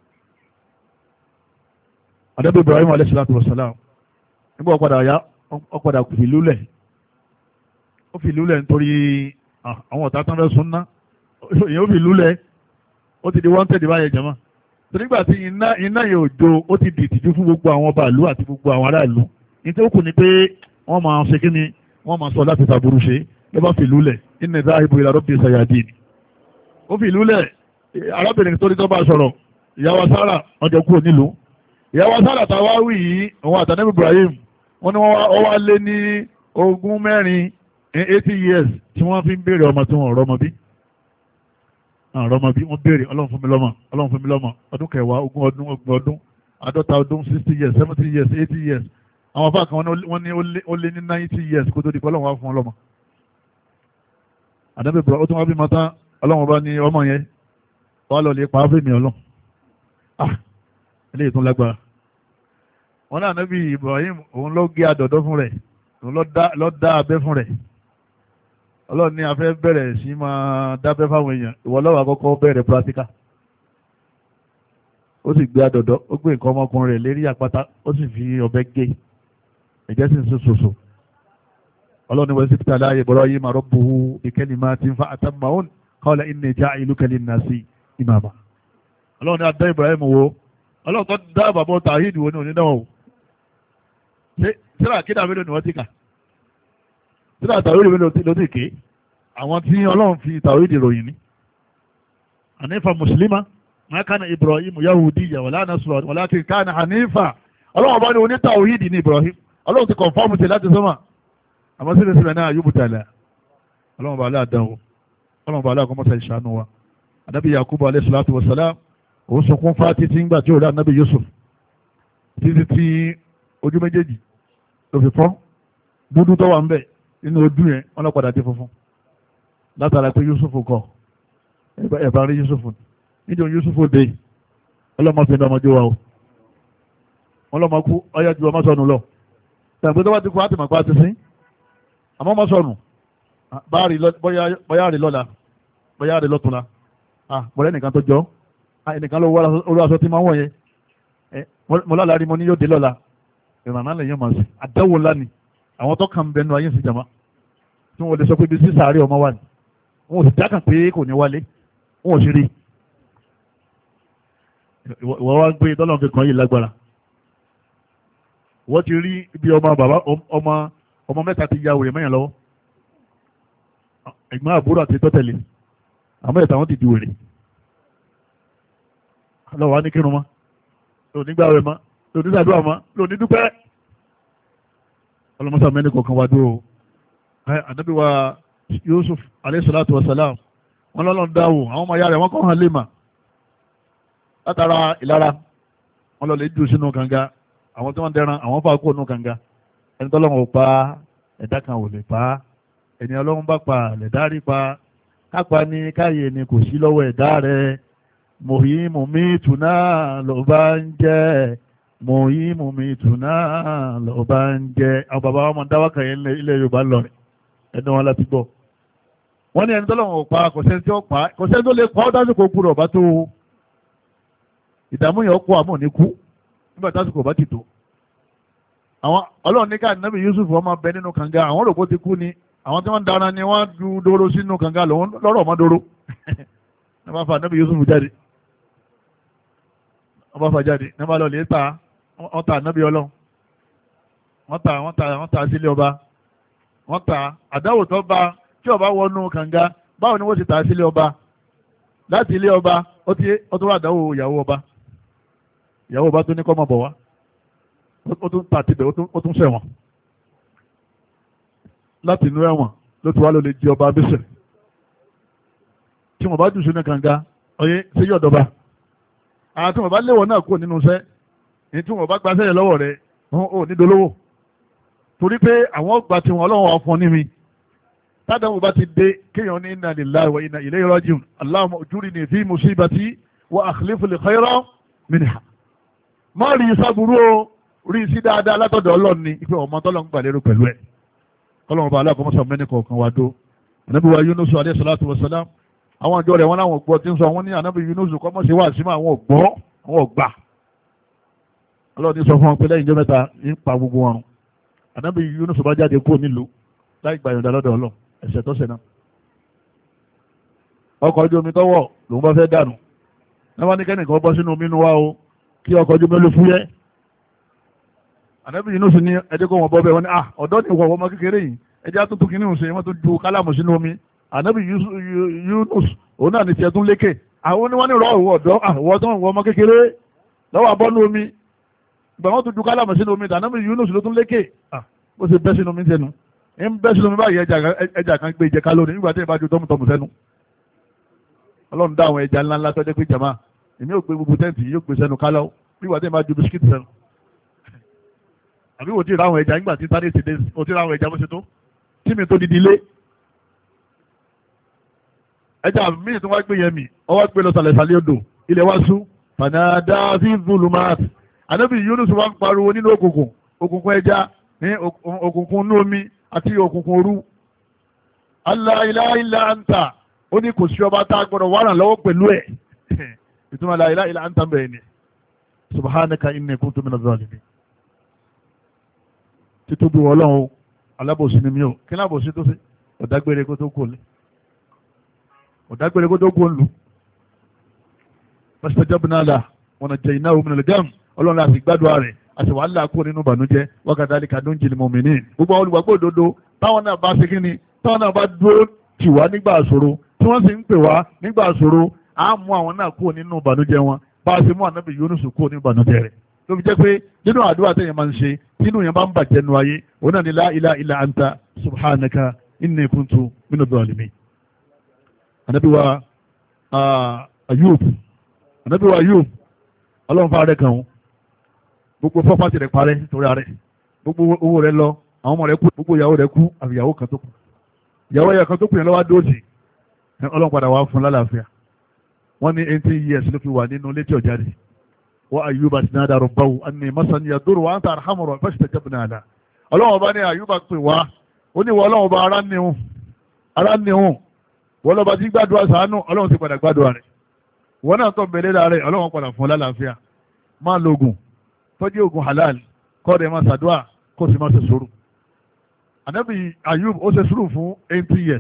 Ànábì Ibrahim alayhi salatu wassalam nígbà ọ̀padà ya ọ̀padà fi lúlẹ̀ ó fi lúlẹ̀ nítorí àwọn ọ̀tá tán fẹ́ sún ná èèyàn ó fi lúlẹ̀ ó ti di wọ́n tẹ̀lé báyẹn jẹ́mọ́ torí nígbà tí iná iná yẹn ò jó ó ti di ìtìjú fún gbogbo àwọn ọba ìlú àti gbogbo àwọn aráàlú ní tí ó kù ni pé wọ́n máa ṣe kí ni wọ́n máa sọ láti tàbúrú ṣe ló bá fi lúlẹ̀ inna dhahibu ila rabbi sayadin ó fi lúlẹ̀ arábìnrin tó ní tó bá sọ̀rọ̀ ìyàwó sára ọjọ́ kúrò nílùú ìyàwó sára tàwa wí yìí òun àtànẹ́bí Ibrahim wọ́n ní wọ́n wá lé ní ogún mẹ́rin eighty years tí wọ́n fi ń béèrè ọmọ tí wọ́n rọ́mọ bí rọ́mọ bí wọ́n béèrè ọlọ́run fún mi lọ́mọ ọlọ́run fún mi lọ́mọ ọdún kẹwàá ogún ọdún ọgbọ̀n ọdún àádọ́ta ọdún sixty years seventy years eighty years àwọn afá kan wọ́n ní ó lé ní ninety years kó tó di pé ọlọ́run wá fún ọlọ́mọ àdàbẹ̀ bọ̀rọ̀ ó tún wá bí mọ́tá ọlọ́run bá ní ọmọ yẹn wọ́n lọ lè pa á fèmí ọlọ́run ah eléyìí tún lágbára wọn náà Ànábì Ibrahim òun ló gé àdọ̀dọ́ fún rẹ̀ òun ló dá abẹ́ fún rẹ̀ ọlọ́run ní afẹ́ bẹ̀rẹ̀ sí máa dábẹ́ fáwọn èèyàn ìwọ lọ́wọ́ àkọ́kọ́ bẹ̀rẹ̀ practical ó sì gbé àdọ̀dọ́ ó gbé nǹkan ọmọkùnrin rẹ̀ lérí àpáta ó sì fi ọ̀bẹ gé ẹ̀jẹ̀ sì ń sọ sòsò ọlọ́run wọ́n sì fi tàlá Ibrahim rabbuhu bi kalimatin fa atammahun qala inni ja'iluka linnasi imama ọlọ́run ní adá Ibrahim wo ọlọ́run tó dá bàbá tàhídì wo ní òní náà o ṣé síra kí dàbí lónìí wọ́n ti kà síra tàhídì wo ló ti ké àwọn tí ọlọ́run fi tàhídì ròyìn ní ànífà mùsùlùmá ma kana Ibrahim yahudiyya wala nasrani walakin kana hanifa ọlọ́run bá ní oní tawhidi ní Ibrahim ọlọ́run ti kọ̀nfọ́ọ̀mù tẹ̀ láti sọ́mà àmọ́ síbẹ̀síbẹ̀ náà yóò bùtàlẹ̀ ọlọ́run bá aláàdánwò ọlọ́run bá aláàkọ́mọ́sá ìṣàánú wa anábì Yakubu alayhi salatu wa salam òun sunkún fá títí ńgbà tí ó rí anábì Yusuf títí tí ojú méjèèjì ló fi fọ́ dúdú tó wà ń bẹ̀ nínú ojú yẹn wọn lọ padà dé funfun látara pé Yusuf kọ ẹ̀bá rí Yusuf níjọ Yusuf dé ọlọ́mọ fi ní ọmọdé wa o wọn lọ́mọ kú ọyá ju ọmọ sọnù lọ tàbí tó bá ti kú á ti mọ̀ pa ti sín àmọ́ ọmọ sọnù bóyá rí lọ́la bóyá rí lọ́túnla bọ̀rẹ́ nìkan tó jọ ẹnìkan ló wọ́ orí aṣọ tí máa ń wọ̀ yẹn mo lálàá rí mo ní yóò dé lọ́la ìrànà lè yẹn mọ̀ sí àdáwò ńlá ni àwọn tó kàn ń bẹnu ayé sí jama tí wọ́n lè sọ pé ibi sí sàárè ọmọ wa ni wọn ò sì dákàn pé kò ní wálé wọn ò sì rí ìwọ wá gbé dọ́là fi kàn yìí lágbára wọ́n ti rí ibi ọmọ bàbá ọmọ ọmọ mẹ́ta ti ya wèrè mẹ́yàn lọ́wọ́ ẹ̀gbọ́n àbúrò àti tọ́tẹ̀lé àmọ́ ìta wọn ti di wèrè lọ́wọ́ á ní kírun mọ́ lóní gbààwẹ̀ mọ́ lóní ṣàdúrà mọ́ lóní dúpẹ́ ọlọ́mọsá mẹ́ni kọ̀ọ̀kan wá dúró ànábì wa Yusuf alayhi salatu wa salam wọn lọ́lọ́n dáwò àwọn ọmọ ya rẹ̀ wọ́n kọ́ hàn lè mà látara ìlara wọn lọ lè jù sínú kànga àwọn tí wọ́n dẹran àwọn fà kó nù kànga ẹni tọ́lọ́run ò pa ẹ̀dá kan ò lè pa ẹni ọlọ́run bá pa lẹ̀dárí pa kápa ní káyè ni kò sí lọ́wọ́ ẹ̀dá rẹ̀ mòhímù mi tùnà ló bá ń jẹ́ mòhímù mi tùnà ló bá ń jẹ́ àwọn bàbá wọn máa dáwọ́ kàyé ilẹ̀ Yorùbá lọ ẹni wọn láti gbọ́ wọ́n ní ẹni tọ́lọ́run ò pa kò sẹ́ni tí ó pa kò sẹ́ni tó lè pa ó dásìkò kúrò ọ̀bá tó ìdààmú yẹn ó kó àmọ́ ní kú nígbà tásìkò bá ti tó àwọn ọlọ́run ní ká nàbì Yusuf ọmọ bẹ nínú kànga àwọn rògbò ti kú ni àwọn tí wọ́n dára ni wọ́n ju dóró sínú kànga lọ́rọ̀ ọmọ dóró ní wọ́n fa nàbì Yusuf jáde wọ́n bá fa jáde ní wọ́n bá lọ lè ta wọ́n ta nàbì ọlọ́run wọ́n ta wọ́n ta wọ́n ta sílé ọba wọ́n ta àdáwò tó bá tí ọba wọnú kànga báwo ni wọ́n ti ta sílé ọba láti ilé ọba ó ti ó tó wà àdáwò ìyàwó ọba ìyàwó ọba tó ní kọ́ mọ̀ bọ̀ wá ó tún ta tibẹ̀ ó tún ṣẹ̀wọ̀n láti inú ẹ̀wọ̀n ló ti wá ló lè jí ọba abẹ́sẹ̀ tí wọ́n bá jù sínú kànga ọyẹ́ ṣé yóò dọba àwọn tí wọ́n bá léwọ̀ náà kúrò nínú iṣẹ́ èyí tí wọ́n bá gba sẹ́yìn lọ́wọ́ rẹ̀ ó ní dolówó torí pé àwọn ọgbà tí wọ́n ọlọ́run wà fún ní mi tádàmù bá ti dé kéèyàn ní inna lillahi wa inna ilayhi raji'un Allahumma ujurni fi musibati wa akhlif li khayran minha má rí sábúrú o rí sí dáadáa látọ̀dọ̀ ọlọ́run ní ìpé ọmọ tọ́lọ́ ń gbà lérò pẹ̀lú ẹ̀ kọ́lọ́mù bá aláàkọ́mọ́sọ mẹ́ni kọ̀ọ̀kan wá dó ànábì wa Yunus alayhi salatu wa salam àwọn àjọ rẹ̀ wọ́n láwọn gbọ́ tí ń sọ wọ́n ní ànábì Yunus kọ́mọ́ sí wà sí mọ́ àwọn ọ̀gbọ́ àwọn ọ̀gbà ọlọ́run ní sọ fún wọn pé lẹ́yìn ìjọ mẹ́ta ń pa gbogbo wọn ànábì Yunus bá jáde kúrò nílùú láì gbà yọ̀ǹda lọ́dọ̀ ọlọ́ ẹ̀ṣẹ̀ tó ṣẹ̀ náà ọkọ̀ ojú omi tọ́wọ̀ lòun bá fẹ́ dànù náà wọ́n ní kẹ́nìkan bọ́ sínú omi inú wa o kí ọkọ̀ ojú omi ló fúyẹ́ ànábì Yunus ní ẹjẹ́ kó wọn bọ́ bẹ́ẹ̀ wọ́n ní à ọ̀dọ́ ni ìwọ̀ ọmọ kékeré yìí ẹjẹ́ àtúntò kìíní ìhùnsẹ̀ wọ́n tó ju kálámù sínú omi ànábì Yunus òun náà ní tiẹ̀ tún lékè àwọn oníwọ́n ní rọ òwò ọ̀dọ́ àwọn tó ń wọ ọmọ kékeré lọ́wọ́ abọ́nú omi ìgbà wọn tó ju kálámù sínú omi ànábì Yunus ló tún lékè bó ṣe bẹ́ sínú omi sẹ́nu ń bẹ́ sínú omi báyìí ẹja kan gbé ìjẹ ká lónìí nígbà tí ìbá ju tọ́mùtọ́mù sẹ́nu ọlọ́run dá àwọn ẹja ńláńlá tọ́jú pé jàmá èmi ò gbé gbogbo tẹ́ǹtì yóò gbé sẹ́nu kálọ́ nígbà tí ìbá ju bisikíìtì sẹ́nu àbí wò tí ì ráwọn ẹja nígbà tí tádé ti dé o ti ráwọn ẹja bó ṣe tó tí mi tó di di ilé ẹja míì tó wá gbé yẹn mi ọ wá gbé lọ sàlẹ̀ sàlẹ̀ odò ilẹ̀ wá sú fanada fi zulumat ànábì Yunus wá ń pariwo nínú òkùnkùn òkùnkùn ẹja ní òkùnkùn inú omi àti òkùnkùn òru Allah ilaha illa anta ó ní kò sí ọba tá a gbọdọ̀ wà ràn lọ́wọ́ pẹ̀lú ẹ̀ ìtumọ̀ la ilaha illa anta bẹ̀rẹ̀ ni subhanaka inni kuntu minaz zalimin títóbi ọlọ́run alábòsí ni mí o kí lábòsí tó sí ọ̀dágbére kó tó kó lé ọ̀dágbére kó tó kó lù fastajabna lahu wa najaynahu minal gham ọlọ́run láti gbádùn rẹ̀ àti wàhálà kó nínú ìbànújẹ́ wa kadhalika nunjil mu'minin gbogbo àwọn olùgbàgbọ́ òdodo táwọn náà bá ṣe kí ni táwọn náà bá dúró tì wá nígbà àṣòro tí wọ́n sì ń pè wá nígbà àṣòro á mú àwọn náà kúrò nínú ìbànújẹ́ wọn bá a ṣe mú ànábì Yunus kúrò nínú ìbànújẹ́ rẹ̀ ló fi jẹ́ pé nínú àdúrà tẹ̀yìn máa ń ṣe tínú yẹn bá ń bàjẹ́ nu ayé òun náà ní la ilaha illa anta subhanaka inni kuntu minadh dhalimin. ànábì wa Ayub ànábì wa Ayub ọlọ́run fa rẹ̀ kàn ó gbogbo fọ́pátì rẹ̀ parẹ́ torí ààrẹ gbogbo owó rẹ̀ lọ àwọn ọmọ rẹ̀ kú gbogbo ìyàwó rẹ̀ kú àfi ìyàwó kan tó kù ìyàwó ẹ̀yà kan tó kù yẹn lọ́wọ́ dóòtì ọlọ́run padà wá fún lálàáfíà wọ́n ní eighteen years ló fi wà nínú létí ọ̀jáde wa Ayuba sinada rabbahu anni masani yadur wa anta arhamur fastajabna lahu ọlọ́run bá ní Ayuba pè wá ó ní wọ́n ọlọ́run bá ara níhun ara níhun wọ́n lọ́ba tí gbàdúrà sàánú ọlọ́run ti padà gbàdúrà rẹ̀ wọ́n náà tọ́ bẹ̀rẹ̀ láàrẹ̀ ọlọ́run padà fún lálàáfíà máa lo oògùn tọ́jú oògùn halal kọ́ rẹ̀ máa ṣàdúrà kó sì máa ṣe sùúrù. ànábì Ayub ó ṣe sùúrù fún eighteen years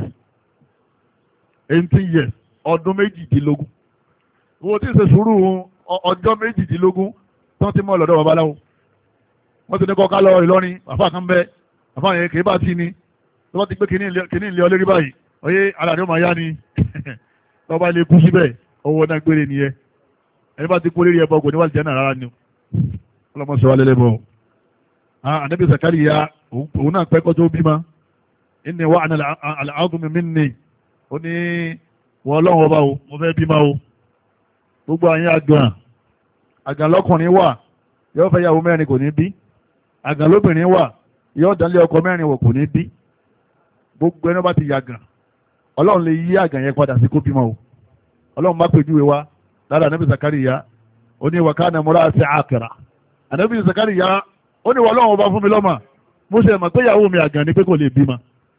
eighteen years ọdún méjìdínlógún owó tí ń ṣe sùúrù ọjọ́ méjìdínlógún tán ti mọ́ lọ́dọ̀ babaláwo wọ́n ti ní kọ́ ká lọ Ìlọrin àfa kan bẹ àfa yẹn kì í bá tí ni tó bá ti gbé kínní ilé ọlẹ́rí báyìí oyé ara rẹ̀ ó máa yá ni lọ́ba ilé kú síbẹ̀ owó náà gbére nìyẹn ẹni bá ti kú lérí ẹbọ kò ní wà lìjẹ́ náà rárá ni ọlọ́mọ sọ wá lẹ́lẹ́bọ̀ ànábì Zakariya òun náà pẹ́ kọ́ tó bímọ inni wa'ana al-'azmu minni ó ní wọ́n ọlọ́run ọba o mo fẹ́ bímọ o gbogbo àyín àgàn àgàn lọ́kùnrin wà yóò fẹ́ yàwó mẹ́rin kò ní bí àgàn lóbìnrin wà yóò dánlé ọkọ mẹ́rin wò kò ní bí gbogbo ẹni bá ti yàgàn ọlọ́run lè yí àgàn yẹn padà sí kó bímọ o ọlọ́run bá pèjúwe wa lára ànábì Zakariya ó ní wàkánà múra sí àkàrà ànábì Zakariya ó ní wọ́n ọlọ́run ọba fún mi lọ́mọ mo ṣe mọ̀ pé ìyàwó mi àgàn ni pé kò lè bímọ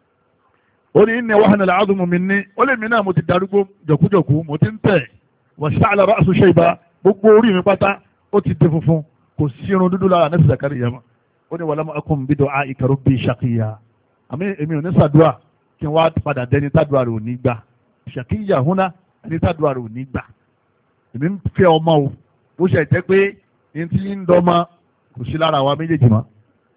ó ní inni wahana al-'azmu minni ó lè mí náà mo ti darúgbó jọ̀kújọ̀kú mo ti ń tẹ̀ wasta'ala ra'su shayba gbogbo orí mi pátá ó ti dé funfun kò sí irun dúdú lára ànábì Zakariya mọ́ ó ní walam akun bi du'aika rabbi shaqiya àmì èmi ò ní sàdúrà kí n wá padà dẹni tádùá rẹ̀ ò ní gbà shaqiya húnná ẹni tádùá rẹ̀ ò ní gbà èmi ń fẹ́ ọmọ o bó ṣe jẹ́ pé n ti ń dọ́mọ kò sí lára wa méjèèjì mọ́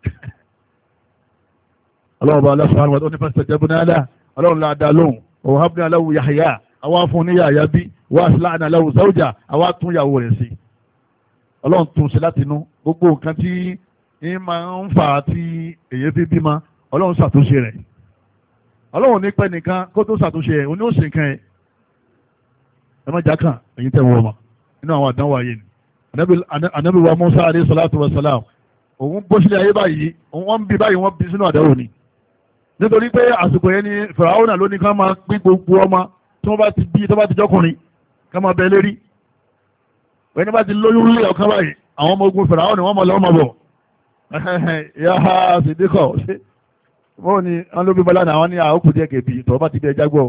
ọlọ́run bá aláṣọ àwọn ọdún fastajabna lahu ọlọ́run la dá lóhùn wa wahabna lahu Yahya àwa fún ní yàyà bí wa aslahna lahu zawja àwa tún yàwó rẹ̀ sí ọlọ́run tún sí láti inú gbogbo nǹkan tí ń máa ń fà á tí èyí fi bímọ ọlọ́run ṣàtúnṣe rẹ̀ ọlọ́run ní pẹ́ nìkan kó tó ṣàtúnṣe ẹ̀ oní òsì nǹkan ẹ̀ ẹ má jà kàn èyí tẹ̀ wọ́n ọmọ nínú àwọn àdánwò ayé ni anabi wa Musa alayhi salatu wa salam òun bó sílẹ̀ ayé báyìí wọ́n ń bí báyìí wọ́n bí sínú àdánwò ni nítorí pé àsìkò yẹn ni Fìràwọ́nà ló ní ká máa pín gbogbo ọmọ tí wọ́n bá ti bí tó bá ti jọkùnrin ká máa bẹ lérí ẹni bá ti lóyún lé ọ̀kan báyìí àwọn ọmọ ogun Fìràwọ́nà wọ́n mọ̀ lọ́wọ́ mọ̀ bọ̀ ya ha Sídíkọ̀ ṣe wọ́n ní wọ́n ló bí bọ́lá náà wọ́n ní àókù díẹ̀ kẹ̀bí tọ́ bá ti bí ẹja gbọ́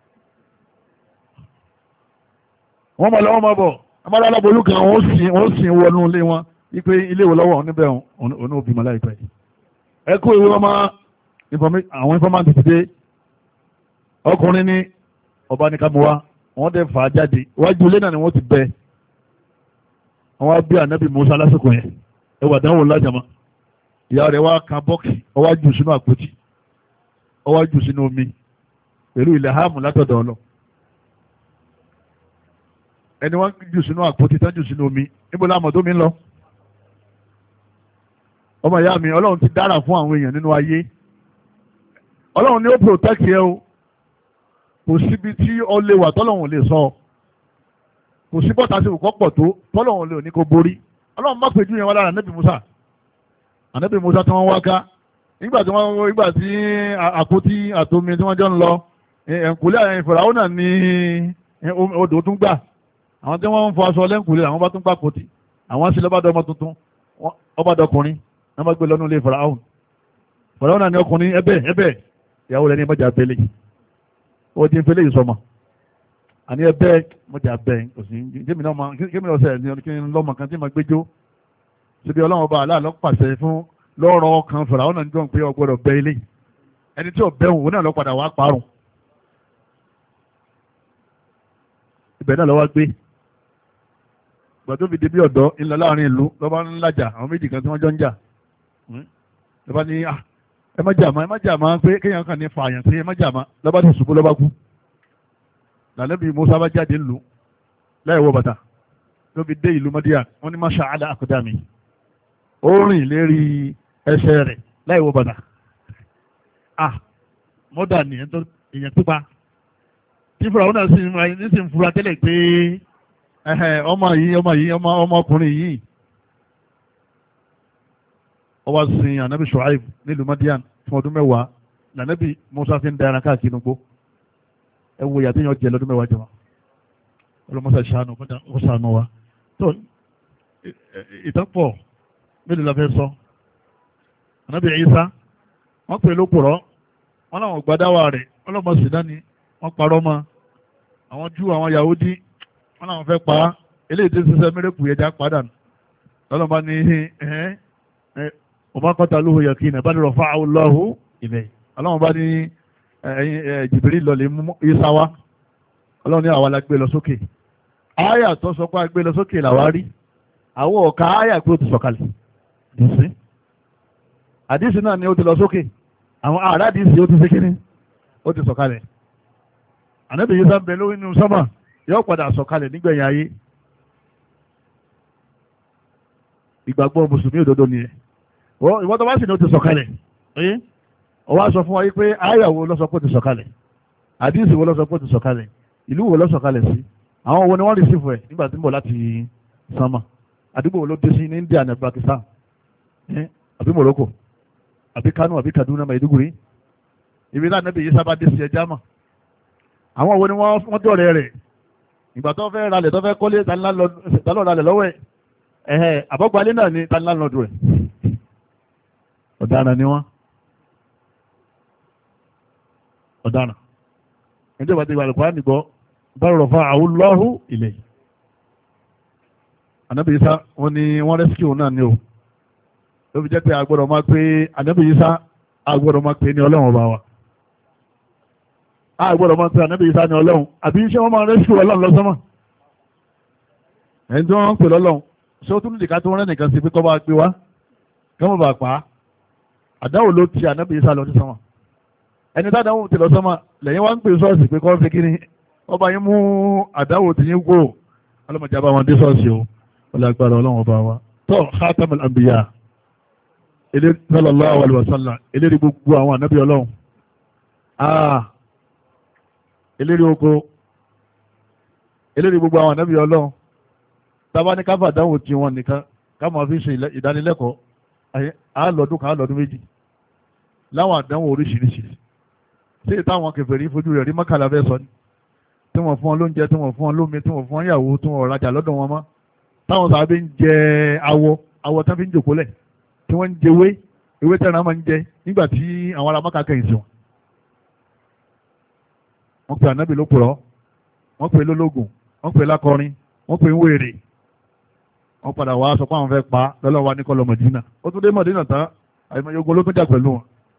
wọ́n mọ̀ lọ́wọ́ mọ̀ bọ̀ amadu aláboyún kan wọ́n sì wọnú ilé wọn wípé ilé ìwò lọ́wọ́ níbẹ̀ òun ò bímọ láìpẹ́ ẹ kó ìwé ọmọ àwọn informant ti dé ọkùnrin ní ọba ní kámuwa wọ́n dẹ̀ fà á jáde iwájú ilé náà ni wọ́n ti bẹ wọ́n wá bí ànábì Musa lásìkò yẹn ẹ wà dánwò lájàmá ìyá rẹ̀ wá kan bọ́ọ̀kì ó wá jù sínú àpótí ó wá jù sínú omi pẹ̀lú ilẹ̀ háàmù látọ̀dọ̀ ọlọ ẹni wọ́n jù sínú àpótí tán jù sínú omi níbo láàmọ̀ tó mi ń lọ ọmọ ìyá mi ọlọ́run ti dára fún àwọn èèyàn nínú ayé ọlọ́run ni ó protect yẹ o kò síbi tí ọ lè wà tọ́lọ́run lè sọ kò sí bọ́ta sí òkọ́ pọ̀ tó tọ́lọ́run lè ní kó borí ọlọ́run má pèjú yẹn wá lára ànábì Musa ànábì Musa tí wọ́n wá ká nígbà tí wọ́n nígbà tí àpótí àtomi tí wọ́n jọ ń lọ ẹ̀ǹkùlé Fáráò náà ní odò tún gbà àwọn tí wọ́n ń fọ aṣọ lẹ́ǹkùlé àwọn bá tún gbà pòtì àwọn sì lọ́bàdàn ọmọ tuntun ọbàdọkùnrin náà bá gbé lọ́nà ilé Fáráò Fáráò náà ní ọkùnrin ẹbẹ̀ ẹbẹ̀ ìyàwó rẹ̀ ní mọ́jà abẹ́lé ó ti ń fẹ́lẹ́ ìsọmọ àní ẹbẹ̀ mọ́jà abẹ́ kémi náà sẹ̀ ní kí n lọ́mọ kan tí ma gbẹjọ́ síbi ọlọ́run ọba aláàlọ́ pàṣẹ fún lọ́rọ̀ ọkàn Fáráò náà níjọ́ pé ọgbọ́dọ̀ bẹ ilé ẹni tí ò bẹ́hùn òun náà lọ padà wá parun ibẹ̀ náà lọ́wọ́ gbé gbàtó fi débi ọ̀dọ́ ńlọ láàrin ìlú lọ́ba ń lajà àwọn méjì kan tí wọ́n jọ ń jà lọ́ba ní ẹ má jà má ẹ má jà má pé kéèyàn kàn ní fààyàn sí ẹ má jà má lọ́ba ti ṣubú lọ́ba kú lànàbí Musa bá jáde ńlú láì wọ bàtà ló fi dé ìlú Madian wọ́n ní masha ala aqdami ó rìn lérí ẹsẹ̀ rẹ̀ láì wọ bàtà ah mọ́dà ní èèyàn pípa tí fúra wọn náà sì ní sì ń fura tẹ́lẹ̀ pé ọmọ yìí ọmọ yìí ọmọ ọmọkùnrin yìí ó wá sin ànábì Shuaib nílùú Madian fún ọdún mẹ́wàá lànàbì Musa fi ń da ẹran káàkiri nugbó ẹ wo ìyàtí yẹn jẹ lọ́dún mẹ́wàá jẹ wọn ọlọ́mọsá ṣàánú ó ṣàánú wa tó ìtọ́pọ̀ mélòó la fẹ́ sọ ànábì Ìsá wọ́n pè ló pòrọ́ wọ́n láwọn gbàdáwà rẹ̀ ọlọ́mọ sì dání wọ́n parọ́ mọ́ àwọn Júù àwọn Yahudi wọ́n láwọn fẹ́ pa eléyìí tí ń ṣiṣẹ́ mẹ́rẹ́kù yẹn já padà lọ́lọ́mọ ní ẹ̀hẹ́n ọmọ akọ́ta lóhùn yẹ kí ní bá dúró fáwọn ọlọ́hùn ilẹ̀ ọlọ́run bá ní Jìbìrí lọlẹ̀ mú Ìsá wá ọlọ́run ní àwa la gbé lọ sókè áyà tó sọ pé a gbé lọ sókè làwa rí àwọn ọ̀ka áyà pé ó ti sọ̀kalẹ̀ dìísí àdìsí náà ni ó ti lọ sókè àwọn ará àdìsí ó ti ṣe kíní ó ti sọ̀kalẹ̀ ànábì Ìsá ń bẹ lórí inú sọ́mà yóò padà sọ̀kalẹ̀ nígbẹ̀yìn ayé ìgbàgbọ́ mùsùlùmí òdodo nìyẹn ìwọ́n tó bá sì ní ó ti sọ̀kalẹ̀ ó wá sọ fún wa yí pé àyà wo ló sọ pé ó ti sọ̀kalẹ̀ àdíìsì wo ló sọ pé ó ti sọ̀kalẹ̀ ìlú wo ló sọ̀kalẹ̀ sí àwọn wo ni wọ́n rí sífù ẹ̀ nígbà tí ń bọ̀ láti sánmà àdúgbò wo ló dé sí ní India àti Pakistan àbí Morocco àbí Kano àbí Kaduna Maiduguri ibi náà níbi yìí sábà dé sí ẹja mọ̀ àwọn wo ni wọ́n dọ̀rẹ́ rẹ̀ ìgbà tó fẹ́ ralẹ̀ tó fẹ́ kọ́lé tánilá ralẹ̀ lọ́wọ́ ẹ̀ àbọ̀gbálẹ̀ náà ni tánilá lọ́dún rẹ̀ ọ̀daràn ni wọ́n ọ̀daràn ìjọba ti gbàlùkọ́ ànìgbọ́ bọ́rọ̀ fún àwùlọ́hù ilẹ̀ Ànábì Ìsá wọn ni wọ́n rẹ́síkì náà ni o ló fi jẹ́ pé agbọ́dọ̀ máa pé Ànábì Ìsá agbọ́dọ̀ máa pé ní ọlọ́run ọba wa agbọ́dọ̀ máa pé Ànábì Ìsá ní ọlọ́run àbí iṣẹ́ wọn máa rẹ́síkì ọlọ́run lọ́sọ́mọ̀ ẹni tí wọ́n ń pè lọ́lọ́run ṣé ó tún nídìí ká tó rẹ́ nìkan sí pé kọ́ bá gbé wá kọ́ bá pa á àdáwò ló ti Ànábì Ìsá lọ sí sọ́mọ̀ ẹni tádàwò ti lọ sọ́mọ̀ lẹ́yìn wá ń pè sọ́ọ̀sì pé kọ́ fi kíní ọba yín mú àdáwò tí yín kó ọlọ́mọdé bá wọn dé sọ́ọ̀sì o ọlọ́gbàrá ọlọ́run ọba wa tó khatamul anbiya sallallahu alaihi wasallam eléri gbogbo àwọn ànábì ọlọ́run ah eléri oko eléri gbogbo àwọn ànábì ọlọ́run tábà ní káfà àdáwò tí wọn nìkan ká máa fi ṣe ìdánilẹ́kọ̀ọ́ àálọ́dún kan àálọ́dún méjì láwọn àdánwò oríṣiríṣi tí táwọn kèfèrí fojú rẹ̀ rí mọ́kànlá fẹ́ sọ ni tí wọ́n fún wọn lóúnjẹ tí wọ́n fún wọn lómi tí wọ́n fún wọn yàwó tí wọ́n rajà lọ́dọ̀ wọn mọ́ táwọn sàbẹ̀ ń jẹ awọ awọ tán fi ń jòkólẹ̀ tí wọ́n ń jẹ ewé ewé tẹ̀ràn máa ń jẹ nígbà tí àwọn ará Mákà kẹ́yìn sí wọn. wọ́n pe ànábì ló purọ́ wọ́n pe lólógùn wọ́n pe lákọrin wọ́n pe ń wèrè wọ́n padà wá sọ pé àwọn fẹ́ pa lọ́lọ́wọ́ ní kọ́lọ́ Mọ̀dínà ó tún dé Mọ̀dínà tán àìmọye ogun ló tún jà pẹ̀lú wọn.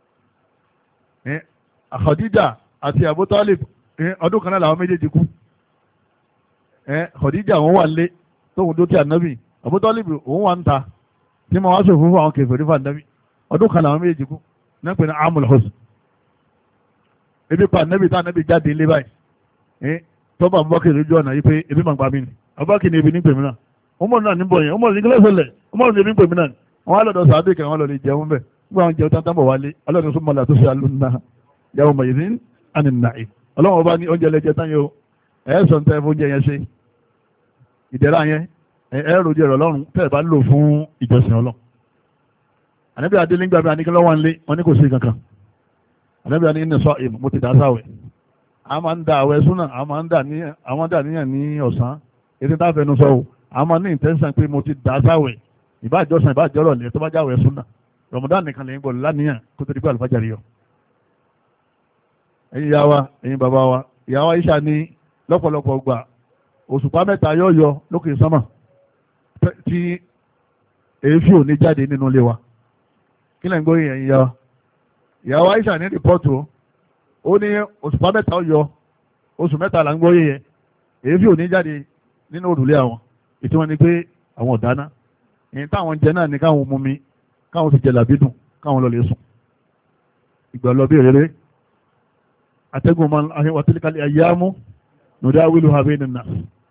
Khadija àti Abu Talib ọdún kan náà làwọn méjèèjì kú Khadija wọn wà lé tóun dó tí ànábì Abu Talib òun wà ń ta tí mo wá sọ fún àwọn kèfèrí fún ànábì ọdún kan làwọn méjèèjì kú náà pè ní amul husn ebi pa ànábì tá ànábì jáde ilé báyìí tọ́ba Abubakar lójú ọ̀nà yìí pé ebi máa gbà mí ni Abubakar ni ebi ní pèmí náà ọmọ náà ní bọ̀ yẹn ọmọ ní kílẹ̀ sọlẹ̀ ọmọ ní ebi ní pèmí náà wọn á lọ́dọ̀ sàádé kan wọn lọ lè jẹun bẹ́ẹ̀ nígbà wọn jẹun tán bọ̀ wálé alọ́dún sọ mọ́lá tó ṣe alóńnà yàwó mayidin aninna'i ọlọ́run ọba ní oúnjẹ lẹ́jẹ tán yóò ẹ̀ sọ tẹ́ fún oúnjẹ yẹn ṣe ìdẹ̀ra yẹn ẹ̀ rojú ẹ̀rọ ọlọ́run tẹ́ ẹ̀ bá lò fún ìjọsìn ọlọ́run ànábì adélíngbà mi àníkí lọ́wọ́ ńlé wọn ní kò sí kankan ànábì àní ní sọ ìmọ̀ mo ti dá sáwẹ̀ a máa ń da àwẹ̀ súnà a máa ń dà ní àwọn dà níyàn ní ọ̀sán ètò tá a fẹnu sọ o a máa ní ìtẹ́sán pé mo ti dá sáwẹ̀ ìbájọ́sán ìbájọ́rọ̀ lè tó bá jáwẹ̀ súnà Ramadan nìkan lè ń gbọ́ láníyàn kó tó di pé àlùfájàrí yọ ẹ̀yin ìyá wa ẹ̀yin bàbá wa ìyá wa Aisha ní lọ́pọ̀lọpọ̀ gbà òṣùpá mẹ́ta yóò yọ lókè sánmà tí èéfì ò ní jáde nínú ilé wa kí lẹ́yìn gbóyè ẹ̀yin ìyá wa ìyá wa Aisha ní rìpọ́ọ̀tù ó ní òṣùpá mẹ́ta yọ oṣù mẹ́ta là ń gbóyè yẹn èéfì ò ní jáde nínú òrùlé àwọn ètò wọn ni pé àwọn ọ̀dáná èyí táwọn jẹ náà ní káwọn mú mi káwọn sì jẹ làbídùn káwọn lọ lè sùn ìgbà lọ bí rere atẹ́gùn ma wàtílíkàlẹ̀ àyàmú nùdá wílù ha bẹ́ẹ̀ nìna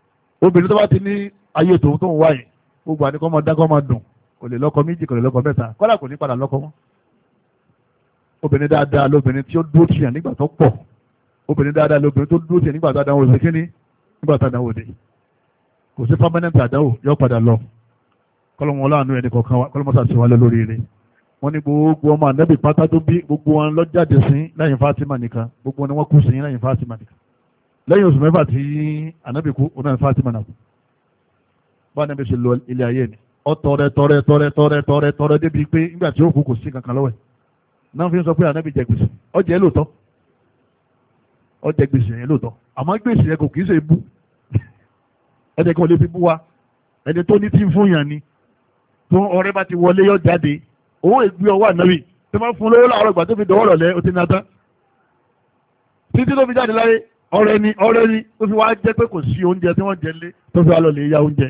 obìnrin tó bá ti ní ayé tòun tó ń wáyé gbogbo àníkọ́ máa dákọ́ máa dùn kò lè lọ́kọ méjì kò lè lọ́kọ mẹ́ta kọ́lá kò ní padà lọ́kọ mọ́. obìnrin dáadáa lóbìnrin tí ó dúró tìyàn nígbà tó pọ̀ obìnrin dáadáa lóbìnrin tó dúró tìyàn nígbà tó àdánwò ṣe kíní nígbà tó àdánwò dé kò sí permanent àdánwò yóò padà lọ kọ́lọ́mọ ọlọ́run ẹni kọ̀ọ̀kan wa kọ́lọ́mọ sàṣẹ wa lórí rẹ̀ wọ́n ní gbogbo ọmọ ànábì pátá tó bí gbogbo wọn lọ jáde sí lẹ́yìn Fátímà nìkan gbogbo wọn ni wọ́n kú sí lẹ́yìn Fátímà nìkan lẹ́yìn oṣù mẹ́fà tí ànábì kú ọ̀nà Fátímà náà kú bá ànábì ṣe lọ ilé ayé ni ọ tọrẹ tọrẹ tọrẹ tọrẹ tọrẹ tọrẹ débi pé nígbà tí ó kú kò sí kankan lọ́wọ́ ẹ̀ náà fi ń sọ pé ànábì jẹ gbèsè ó jẹ lóòótọ́ ó jẹ gbèsè yẹn lóòótọ́ àmọ́ gbèsè yẹn kò kì í ṣe bú ẹni kan lè fi bú wa ẹni tó ní tí ń fún yàn ni tó ọrẹ bá ti wọlé yọ jáde owó ìgbé ọwọ́ ànábì tó máa fún lówó láàárọ̀ ìgbà tó fi dọwọ́ rọ̀lẹ́ ó ti ná tán títí tó fi jáde láyé ọrẹ ni ọrẹ ni ó fi wá jẹ́ pé kò sí oúnjẹ tí wọ́n jẹ lé tó fi wá lọ lè ya oúnjẹ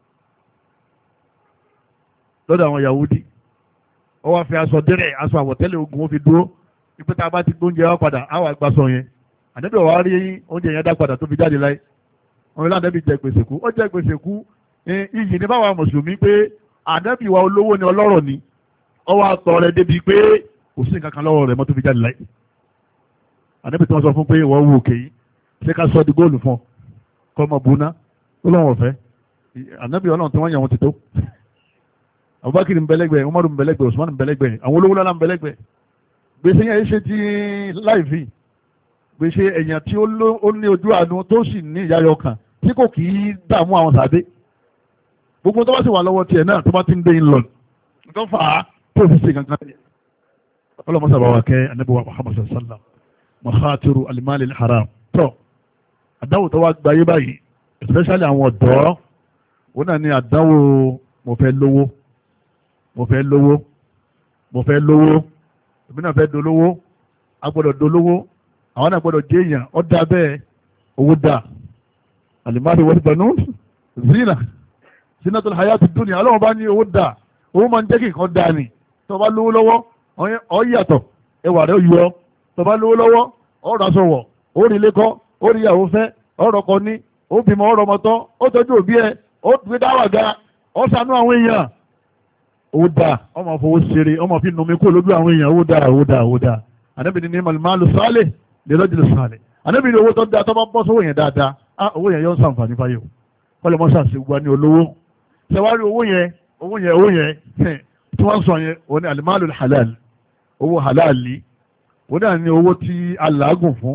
lọ́dọ̀ àwọn Yahudi ó wá fi aṣọ dẹ́rẹ̀ aṣọ àwọ̀tẹ́lẹ̀ ogun ó fi dúró ipé tá a bá ti gbóúnjẹ wá padà á wà gbàsọ yẹn ànábì wá rí oúnjẹ yẹn dá padà tó fi jáde láyé wọn ní ànábì jẹ gbèsè kú ó jẹ gbèsè kú iyì ní báwa mùsùlùmí pé ànábì wa olówó ni ọlọ́rọ̀ ni ó wá tọrẹ débi pé kò sí nǹkan kan lọ́wọ́ rẹ̀ mọ́ tó fi jáde láyé ànábì tí wọ́n sọ fún pé wọ́n wù òkè yìí ṣé ká sọ di góòlù fún ọ kọ́ ọmọ bùnà ó lọ́wọ́ ọ̀fẹ́ ànábì ọlọ́run tí wọ́n yàn wọ́n ti tó Abubakar nbẹlẹgbẹ Umaru nbẹlẹgbẹ Usman nbẹlẹgbẹ àwọn olówó lọ́la nbẹlẹgbẹ gbèsè yẹn ṣe ti láìfi gbèsè èèyàn tí ó ní ojú àánú tó sì ní ìyáyọ kan tí kò kì í dààmú àwọn sàdé gbogbo tó bá sì wà lọ́wọ́ tiẹ̀ náà tó bá ti ń dé in lọ tó fà á tó fi ṣe kankan ọlọ́mọ sábà wà kẹ́ anábíwá Muhammad sallam mahatiru alimali haram tó àdáwò tó wá gbayé báyìí especially àwọn ọ̀dọ́ wọn náà ní àdáwò mo fẹ́ lówó mo fẹ́ lówó mo fẹ́ lówó èmi náà fẹ́ dolówó a gbọ́dọ̀ dolówó àwọn náà gbọ́dọ̀ jẹ́ èèyàn ó dá bẹ́ẹ̀ owó dá alimari wal banun zina zinatul hayati dunya ọlọ́wọ́n bá ní owó dá owó máa ń jẹ́ kí nǹkan dá ni tó bá lówó lọ́wọ́ ọ yàtọ̀ ẹwà rẹ̀ yọ tó bá lówó lọ́wọ́ ọ rà sọ̀wọ̀ ó rí ilé kọ́ ó rí ìyàwó fẹ́ ọ̀rọ̀ kan ní ó bímọ ọ̀rọ̀ mọ́tọ́ ó tọ́jú òbí ẹ ó gbé dáwà ga ó ṣàánú àwọn èèyàn ó dáa ọmọ fowó ṣeré ọmọ fi nùmí kó lójú àwọn èèyàn ó dáa ó dáa ó dáa ànábì ní màlúmálù sálẹ̀ lè lọ́jọ́ sálẹ̀ ànábì ní owó tó dáa tó bá bọ́ sówó yẹn dáadáa á owó yẹn yóò ń sàǹfààní fáyọ̀ kọ́lẹ̀ mọ́ sàṣẹ gba ní olówó ṣẹwárí owó yẹn owó yẹn owó yẹn tí wọ́n sọ yẹn òun ni alimalu halal owó halali òun náà ní owó tí a làágùn fún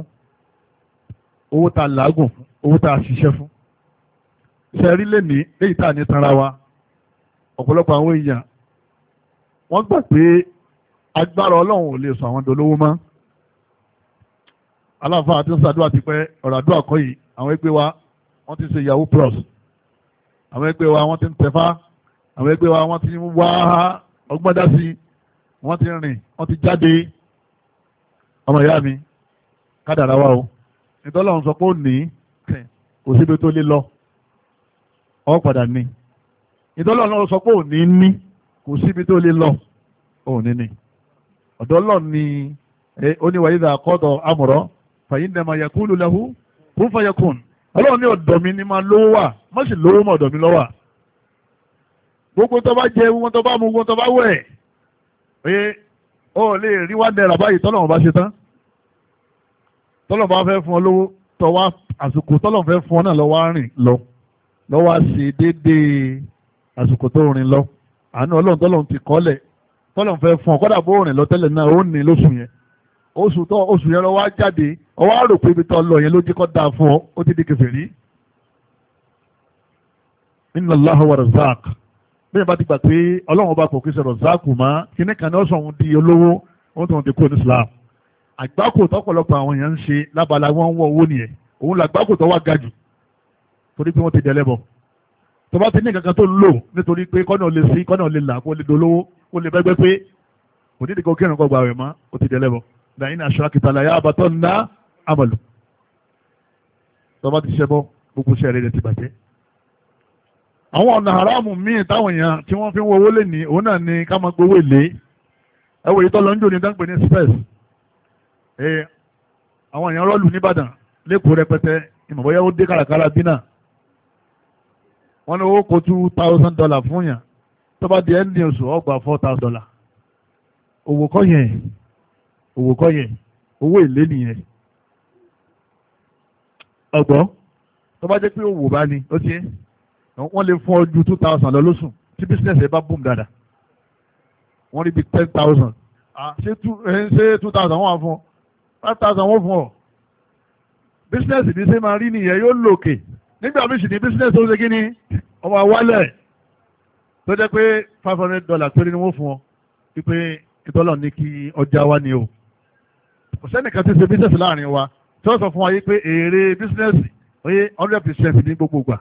owó tá a làágùn fún owó tá a ṣiṣẹ́ fún ṣẹ́rí lẹ́ni léyìí tá a ní tanra wa ọ̀pọ̀lọpọ̀ àwọn èèyàn wọ́n gbà pé agbára ọlọ́run ò lè sọ àwọn dolówó mọ́ aláǹfà àti ṣàdúrà ti pẹ́ ọ̀rọ̀ àdúrà kọ́ yìí àwọn ẹgbẹ́ wa wọ́n ti ṣe yahoo plus àwọn ẹgbẹ́ wa wọ́n ti ń tẹ̀fá àwọn ẹgbẹ́ wa wọ́n ti ń wá ọgbọ́n dá sí wọ́n ti rìn wọ́n ti jáde ọmọ ìyá mi kádàrá wa o nítorí ọlọ́run sọ pé ó ní kò síbi tó lé lọ ọ padà ní nítorí ọlọ́run sọ pé ò ní ní kò síbi tó lé lọ ò ní ní ọ̀dọ̀ ọlọ́run ni ó ní wàyí dà kọ́dọ̀ amọ̀rọ̀ fàyín dẹ̀mà yakulu lahu kún fayakun ọlọ́run ní ọ̀dọ̀ mi ni máa lówó wà má sì lówó mọ́ ọ̀dọ̀ mi lọ́wà gbogbo tó bá jẹ gbogbo tó bá mu gbogbo tó bá wẹ̀ pé ó lè rí wá náírà báyìí tọ́lọ́run bá ṣe tán tọ́lọ́run bá fẹ́ fún ọ lówó tọ́wá àsìkò tọ́lọ́run fẹ́ fún ọ náà lọ́wọ́ rìn lọ lọ́wọ́ ṣe déédéé àsìkò tó rìn lọ àánú ọlọ́run tọ́lọ́run ti kọ́lẹ̀ tọ́lọ́run fẹ́ fún ọ kọ́dà bó rìn lọ tẹ́lẹ̀ náà ó ní lóṣù yẹn oṣù tó oṣù yẹn lọ́wọ́ jáde ọwọ́ àrò pé ibi tó lọ yẹn ló jí kọ́ dáa fún ọ ó ti di kèfèrí. inna Allaha wa razaq bẹ́ẹ̀ bá ti gbà pé ọlọ́run bá kò kí sọ̀rọ̀ záàkù mọ́ kíní kan ní ọ̀sán òun di olówó òun tó ń ti kó ní Islam àgbákò tọ́pọ̀lọpọ̀ àwọn èèyàn ń ṣe lábala wọn ń wọ owó nìyẹn òun làgbákò tó wá ga jù torí pé wọ́n ti dẹ̀lẹ́bọ̀ tó bá ti ní kankan tó ń lò nítorí pé kọ́nà lè sí kọ́nà lè là kó lè dolówó ó lè bẹ́gbẹ́ pé kò ní ìdíkọ̀ kírun kọ́ gbà rẹ̀ mọ́ ó ti dẹ̀lẹ́bọ̀ lẹ́yìn aṣọ akitala yá abatọ́ ńlá àmàlù tó bá ti ṣẹbọ gbogbo iṣẹ́ rẹ̀ ti bàjẹ́. àwọn ọ̀nà haramu míì táwọn èèyàn tí wọ́n fi ń wo owó lè ní òun náà ni ká máa gbowó èlé ẹwọ èyí tó lọ ń jò ní dáńpẹ́ ní space àwọn èèyàn rọ́ọ̀lù nìbàdàn lẹ́kọ̀ọ́ rẹpẹtẹ ìmọ̀bọ́yá ó dé kàràkàrà bínà wọ́n ní owó kó two thousand dollar fún yàn tó bá di ẹni oṣù ọgbà four thousand dollar owó kọ́ yẹn owó kọ́ yẹn owó èlé nìyẹn ọgbọ́n tó bá jẹ́ pé owó bá ní ó tiẹ̀ wọ́n lè fún ọ ju two thousand lọ lóṣù tí business ẹ bá boom dáadáa wọ́n rí bí ten thousand ṣé two ṣé two thousand wọ́n wà fún ọ five thousand wọ́n fún ọ business ní ṣe máa rí nìyẹn yóò lòkè nígbà míì sì ní business ó ṣe kí ni ọmọ àwálẹ̀ tó jẹ́ pé five hundred dollars péré ni wọ́n fún ọ wípé ìtọ́lọ̀ ní kí ọjà wa ni o kò sẹ́nìkan tí ṣe business láàrin wa tí wọ́n sọ fún wa yí pé èrè business oye hundred percent ní gbogbo gbà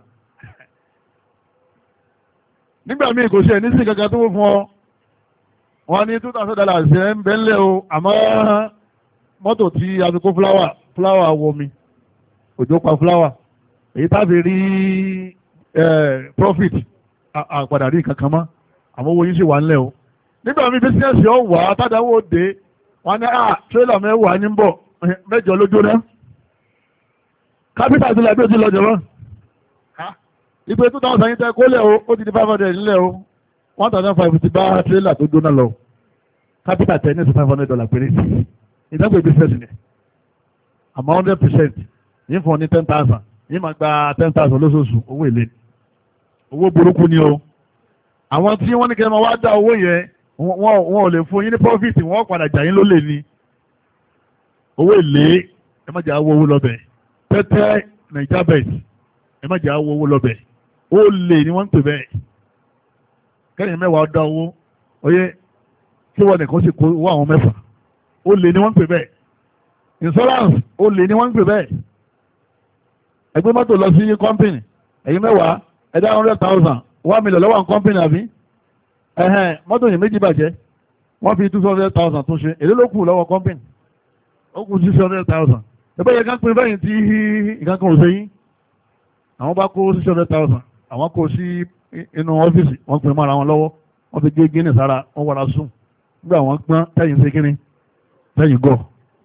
nígbà míì kò ṣe ní sí kankan tó fún ọ wọ́n ní two thousand dollars ẹ̀ ń bẹ́ńlẹ̀ o àmọ́ mọ́tò tí a fi kó fúláwà fúláwà wọ mi òjò pa fúláwà èyí tábí rí profit àpàdà rí kankan mọ́ àmọ́ owó yín sì wà ńlẹ̀ o nígbà míì bísíǹsì ọ̀ wà tádàwó dé wọ́n ní à tírélà mẹ́wàá ní ń bọ̀ mẹ́jọ ló jóná kápítà ti làbí òjì lọ́jọ́ mọ́ ìpè two thousand yín tẹ kólẹ̀ o ó ti di five hundred nílẹ̀ o one thousand five ti bá tírélà tó jóná lọ kápítà tẹ ní five hundred dollar péré ìdágbé bísíǹsì ni àmọ́ hundred percent yín fún ọ ní ten thousand yín máa gba ten thousand lóṣooṣù owó èlé owó burúkú ni o àwọn tí wọ́n ní kí ẹ máa wá dá owó yẹn wọn ò lè fún yín ní profit wọ́n padà jà yín lólè ni owó èlé ẹ má jà owó owó lọ́bẹ̀ tẹ́tẹ́ naija bet ẹ má jà owó owó lọ́bẹ̀ ó lè ni wọ́n ń pè bẹ́ẹ̀ kẹ́yìn mẹ́wàá dá owó oyé kí wọ́n nìkan sì kó owó àwọn mẹ́fà ó lè ni wọ́n ń pè bẹ́ẹ̀ insurance ó lè ni wọ́n ń pè bẹ́ẹ̀ ẹgbẹ́ mọ́tò lọ sí company ẹ̀yin mẹ́wàá ẹ̀dá hundred thousand one million lọ́wọ́ company àbí ẹ̀hẹ́n mọ́tò yìí méjì bàjẹ́ wọ́n fi two hundred thousand tún ṣe èlé ló kù lọ́wọ́ company ó kù six hundred thousand ẹgbẹ́ yẹn ká pín bẹ́yìn tí nǹkan kan ò ṣe yín àwọn bá kó six hundred thousand àwọn kó sí inú ọ́fíìsì wọ́n pín mọ́ra wọn lọ́wọ́ wọ́n fi gé gíní sára wọ́n wọ́ra sùn nígbà wọ́n pọ́n tẹ́yìn ṣe kíní tẹ́yìn gọ̀.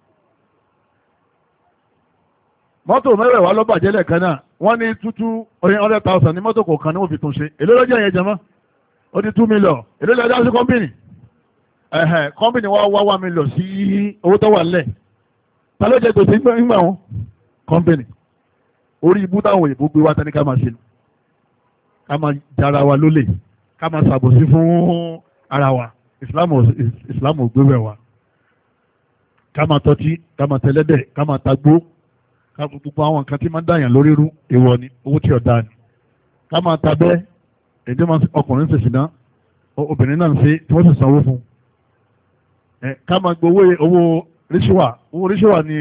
mọ́tò mẹ́rẹ̀ẹ̀wá ló bàjẹ́ lẹ́ẹ̀kan náà wọ́n ní tútú hundred thousand ní mọ́tò kọ̀ọ̀kan ni wọ́n fi tún ṣe èlé lọ́jọ́ yẹn jẹ́mọ́ ó di two million èlé lọ́jọ́ sí kọ́mpìnì ẹ̀hẹ̀ kọ́mpìnì wa wá one million sí owó tó wà nílẹ̀ ta ló jẹ gbèsè nígbà wọn kọ́mpìnì orí ibú táwọn òyìnbó gbé wá tání ká máa ṣe ká máa jara wa lólè ká máa ṣàbòsí fún ara wa ìsìlámù ò gbé wẹ̀ wa ká máa tọ́tí ká máa tẹlẹ́dẹ̀ ká máa tagbó gbogbo àwọn nǹkan tí máa ń dàyàn lórí rú èèwọ̀ ni owó tí ọ̀dà ni ká máa ta bẹ́ẹ̀ èdè máa ọkùnrin ń ṣèṣìná obìnrin náà ń ṣe tí wọ́n sì sanwó fún un ká máa gbowó owó ríṣíwà owó ríṣíwà ni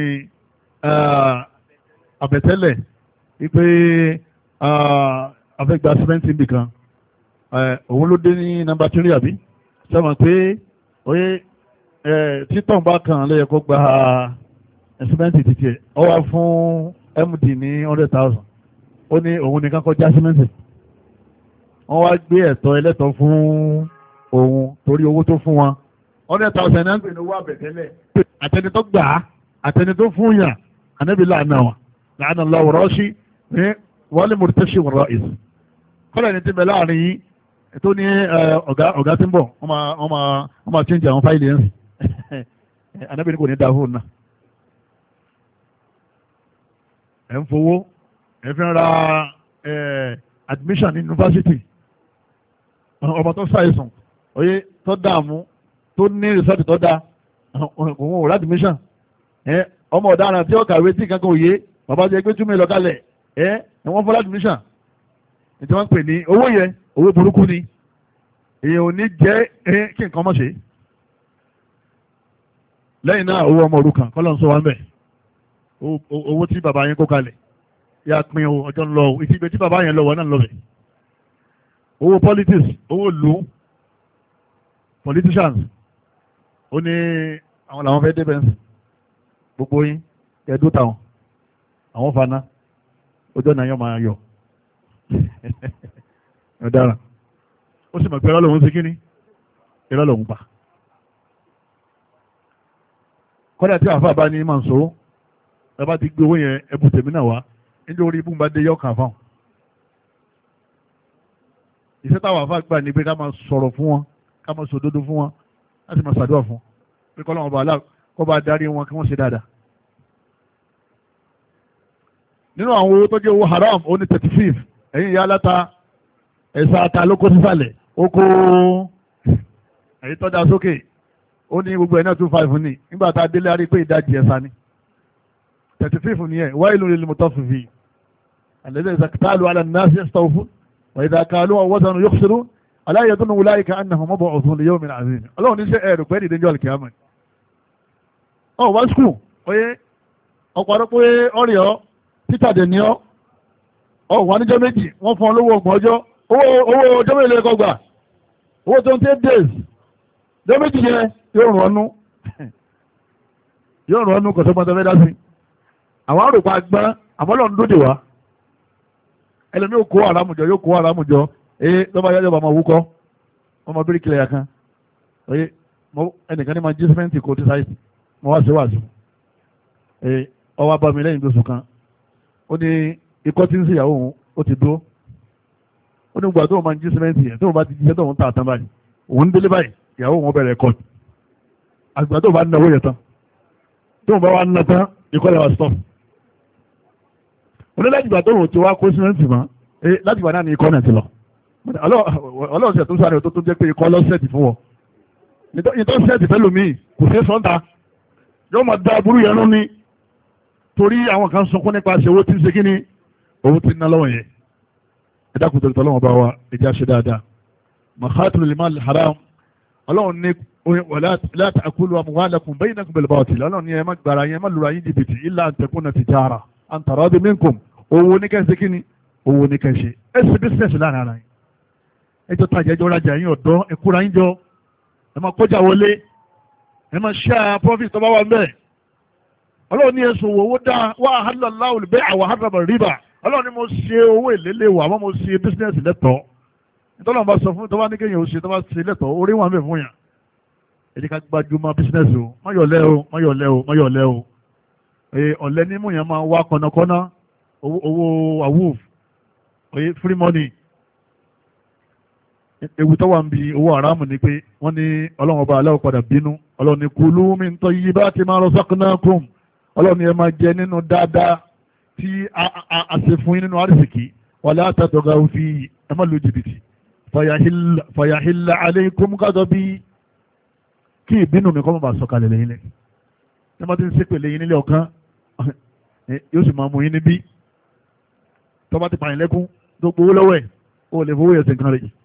àbẹ̀tẹ́lẹ̀ wípé afẹ́gbà sìmẹ́ntì nìkan òun ló dé ní nọ́mbà tírí àbí sọ́mọ̀ pé oyè títàn bá kan lẹ́yẹ kó gba sìmẹ́ntì títí ẹ̀ ọ wá fún M D ní hundred thousand ó ní òun nìkan kọjá sìmẹ́ntì wọ́n wá gbé ẹ̀tọ́ ẹlẹ́tọ̀ fún òun torí owó tó fún wọn hundred thousand náà ń pè ní owó àbẹ̀tẹ́lẹ̀ àtẹni tó gbà á àtẹni tó fún yàn ànábì láàánà wọn láàánà lọ́wọ́ rọ́ọ̀ṣì ní wọ́n lè mú tẹ́sí wọn rọ́ọ̀ìs kọ́lẹ̀ ní ti bẹ̀ láàrin yìí tó ní ọ̀gá tí ń bọ̀ wọ́n máa change àwọn fáìlì yẹn ànábì ní kò ní dá fóònù náà ẹ̀ ń fowó ẹ̀ fi ń ra admission ní yunifásitì ọmọ tó ṣàìsàn oyè tó dààmú tó ní rìsọ́ọ̀tì tó dáa òun ò rádìmíṣàn ọmọ ọ̀daràn tí ó kàwé tí kankan òye bàbá jẹ́ gbé túmọ̀ ìlọ́kalẹ̀ ẹ̀ wọ́n fọ́ rádìmíṣàn ní tí wọ́n pè ní owó yẹn owó burúkú ni èèyàn ò ní jẹ́ kí nǹkan mọ̀ ṣe lẹ́yìn náà owó ọmọ òrukàn kọ́lọ́ ń sọ wá ń bẹ̀ owó tí bàbá yẹn kó kalẹ̀ yà pin o ọjọ́ ń lọ o ìtìgbẹ́ tí bàbá yẹn lọ wọ́n náà lọ bẹ̀ owó politics owó ìlú politicians ó ní àwọn làwọn fẹ́ débẹ̀ gbogbo yín ẹ̀dú táwọn àwọn fana ọjọ́ náà yọ máa yọ ọ̀daràn ó sì mọ̀ pé ẹ̀rọ lòun ṣe kíní ẹ̀rọ lòun pa kọ́dà tí àfa bá ní màá so ẹ bá ti gbé owó yẹn ẹbù tèmi náà wá nítorí ibú bá dé yọ kàn fáwọn iṣẹ́ táwọn àfa gbà ní pé ká máa sọ̀rọ̀ fún wọn ká máa sòdodo fún wọn láti máa ṣàdúrà fún pé kọ́ lọ́wọ́ bàálà kó bá darí wọn kí wọ́n ṣe dáadáa. nínú àwọn owó tó jẹ́ owó haram ó ní thirty five ẹ̀yìn ìyá aláta ẹ̀sà ata ló kó sísàlẹ̀ ó kó èyí tó dá sókè ó ní gbogbo ẹ̀ náà two five ní nígbà tá a délé arí pé ìdajì ẹ̀sà ni thirty five ní ẹ̀ wailun lil mutaffifin alladhina idha iktalu ala an-nasi yastawfun wa idha kaluhum aw wazanu yukhsirun ala yadhunnu ulaika annahum mab'uthun li yawmin 'azim ọlọ́run ní sẹ́ ẹ̀rù pẹ́ dìde ní al-qiyamah ọ̀ wá skul oyé ọ̀pọ̀ àrọ́ pé ọ̀rẹ́ ọ títà dẹ̀ ní ọ ọ̀ wà níjọ́ méjì wọ́n fún ọ lówó ọgbọ̀n ọjọ́ owó ọjọ́ mélòó ẹ̀kọ́ gbà owó twenty eight days ọjọ́ méjì yẹn yóò rún ọnú yóò rún ọnú kọ̀sọ́ pọ́ńtà fẹ́ dá sí àwọn àròpọ̀ agbọ́n àmọ́lọ́ ń dóde wá ẹlẹ́mi yóò kó àràmùjọ yóò kó àràmùjọ ee lọ́ba yájọ́ bá máa wúkọ́ ọmọ bíríkìlẹ̀ yà kan oye ẹnìkan ní ma jí sẹ́mẹ́ǹtì kò tí sáyẹ̀tì mo wá sí wàásù ee ọwọ́ abami lẹ́yìn tó sùn kan ó ní ikọ́ tí ń sí ìyàwó òun ó ti dúró ó ní gbà tó máa ń jí sẹ́mẹ́ǹtì yẹn tó bá ti jíṣẹ́ tó ń ta àtàn báyìí òun délé báyìí ìyàwó òun bẹ̀rẹ̀ ẹ̀kọ́ àgbà tó bá ń náwó yẹn tán tó bá wà ń ná tán ikọ́ lẹ́wà stop onílẹ̀ ìgbà tó wò ti wá kó sẹ́mẹ́ǹtì mọ́ ee láti wà náà ní ikọ́ náà ti lọ ọlọ́ọ̀sẹ̀ tó sáré tó tó jẹ́ pé ikọ́ lọ́sẹ̀tì fún wọn nítorí sẹ́ẹ̀tì fẹ́ lómi kò sí sọ́ńtà yóò máa da burú yẹn lóní torí àwọn kan sunkún nípa ṣe owó tí ń ṣe kí ni owó tí ń ná lọ́wọ́ yẹn ẹ dákun tó tọ́lọ́wọ́n bá wa ẹja ṣe dáadáa makhatul limal haram ọlọ́run ní la ta'kulu amwalakum baynakum bil batil ọlọ́run ní ẹ má gbára yẹn má lura yín jìbìtì illa an takuna tijara an taradi minkum owó ní kẹ́ńṣe kí ni owó ní kẹ́ńṣe ẹ ṣe bísíǹsì láàrin ara yín ẹjọ́ tajà ẹjọ́ rajà yín ọ̀dọ́ ẹkúra yín jọ ẹ máa kọjá wọlé ẹ máa ṣá profit tó bá wà mẹ́ẹ̀ ọlọ́run ní ẹ̀sùn owó dá wà á hàlọ́ láwùl bẹ́ẹ̀ àwọn harrama rìbá ọlọ́run ní mo ṣe owó ìlélẹ̀ wà àmọ́ mo ṣe bísínẹ́sì lẹ́tọ̀ọ́ nítorí wọn bá sọ fún tó bá ní kéèyàn ó ṣe tó bá ṣe lẹ́tọ̀ọ́ orí wọn bẹ̀ fún yàn èdè ká gbajúmọ̀ bísínẹ́sì o mọ́yọ̀lẹ́ o mọ́yọ̀lẹ́ o mọ́yọ̀lẹ́ o ọ̀lẹ́ nímú yẹn máa wá kọ́nàkọ́nà owó awúf free money ewu tó wà ń bi owó haramu ni pé wọ́n ní ọlọ́run ọba aláwọ̀ padà bínú ọlọ́run ní kulu min tayyibati ma razaqnakum ọlọ́run ní ẹ máa jẹ nínú dáadáa tí a ṣe fún yín nínú àrísìkí wala tatghaw fi ẹ má lu jìbìtì fayahilla alaykum ghadabi kí ìbínú mi kọ́ mọ́ bá sọ̀kalẹ̀ lẹ́yìn lẹ́yìn ẹ má ti ń ṣépè lẹ́yìn nílé ọ̀kan yóò sì máa mú yín níbí tó bá ti pààyàn lẹ́kún tó gbowó lọ́wọ́ ẹ̀ ó lè fowó yẹn sí nǹkan rẹ̀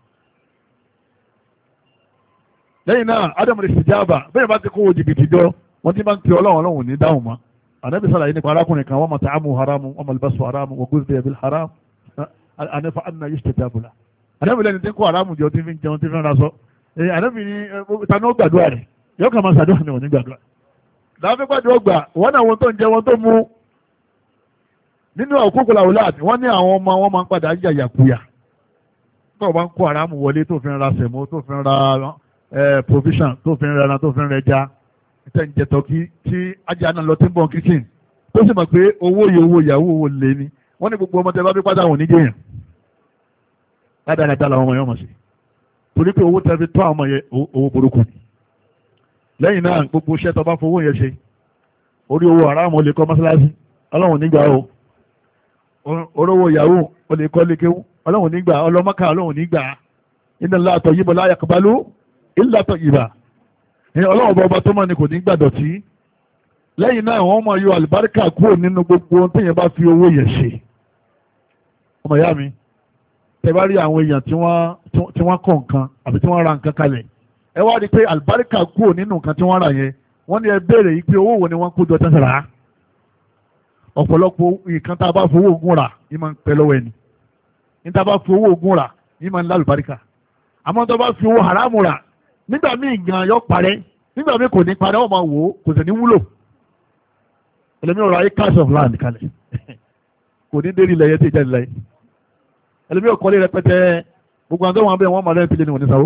lẹ́yìn náà ádámù lè ṣèjáàbà bẹ́ẹ̀ bá ti kó jìbìtì jọ wọ́n ti máa ń pe ọlọ́run ọlọ́run ní dáhùn mọ́ ànábì sàlàyé nípa arákùnrin kan wọ́n mọ̀ tààmù haramu wọ́n mọ̀ libasu haramu wọ́n gbé bẹ́ẹ̀ bí haram ànáfà àná yóò ṣe tábùlà ànábì lẹ́ni tí ń kó haramu jọ tí fi ń jẹun tí fi ń raṣọ ànábì ní tani ó gbàdúrà rẹ̀ yóò kà máa ṣàdúrà ní òní gbàdúrà láàfin gbàdúrà gbà wọ́n náà wọn tó ń jẹ wọn tó mú nínú òkúkú làwùláàdì wọ́n ní àwọn ọmọ wọn máa ń padà yàyàkuyà tó o bá ń kó haramu wọlé tó fi ń ra sẹ̀mó tó fi ń ra provision tó fi ń rẹran tó fi ń rẹja tẹ̀ ń jẹ tọ́kí tí ajá náà lọ tí ń bọ̀ kitchen tó sì mọ̀ pé owó yìí owó ìyàwó owó lè ní wọ́n ní gbogbo ọmọdé bá bí pátá wọn níjẹ̀yàn dáadáa làwọn ọmọ yẹn mọ̀ sí torí pé owó tẹ́ fi tọ́ àwọn ọmọ yẹn owó burúkú ni lẹ́yìn náà gbogbo iṣẹ́ tó bá fowó yẹn ṣe orí owó aráàmù ó lè kọ́ mọ́sálásí ọlọ́run nígbà o orówó ìyàwó ó lè kọ́ lékéwú ọlọ́run nígbà ọlọ́mọ́ká ọlọ́run nígbà inna Allaha tayyibun la yaqbalu illa tayyiba ọlọ́run ọba tó mọ̀ ní kò ní gbàdọ̀tí lẹ́yìn náà wọ́n mọ̀ yọ àlùbáríkà kúrò nínú gbogbo ohun téèyàn bá fi owó yẹn ṣe ọmọ ìyá mi tẹ bá rí àwọn èèyàn tí wọ́n kọ́ nǹkan àbí tí wọ́n ra nǹkan kalẹ̀ ẹ wá rí i pé àlùbáríkà kúrò nínú nǹkan tí wọ́n rà yẹn wọ́n ní ẹ béèrè yìí pé owó wo ni wọ́n kó jọ tẹ́sán rà á ọ̀pọ̀lọpọ̀ nǹkan tá a bá fowó oògùn rà yìí máa ń pẹ́ lọ́wọ́ ẹni ní tá a bá fowó oògùn rà yìí máa ń lálùbáríkà àmọ́ tó bá fi owó haramu rà nígbà míì gan yọ parẹ́ nígbà míì kò ní parẹ́ wọ́n máa wò ó kò sì ní wúlò ẹlẹ́mìí ọ̀rọ̀ ayé cash of land kalẹ̀ kò ní dérí ilẹ̀ yẹn tí ìjà ìlẹ̀ yẹn ẹlẹ́mìí ọ̀kọ́lé rẹpẹtẹ gbogbo àwọn tó wọn bẹ́ẹ̀ wọ́n máa lẹ́yìn pílẹ̀ ní wọ́n ní sáwó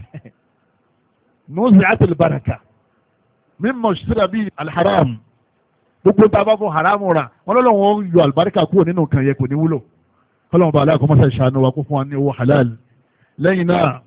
nùsì àtẹlẹ baraka mímọ ṣíṣẹ́ra bíi alharam gbogbo tá a bá fún haramu rà wọ́n lọ́lọ́ wọn yọ àlùbáríkà kúrò nínú nǹkan yẹn kò ní wúlò kọ́lọ́mù bá aláàkọ́ mọ́sá ìṣàánú wa kó fún wa ní owó halal lẹ́yìn náà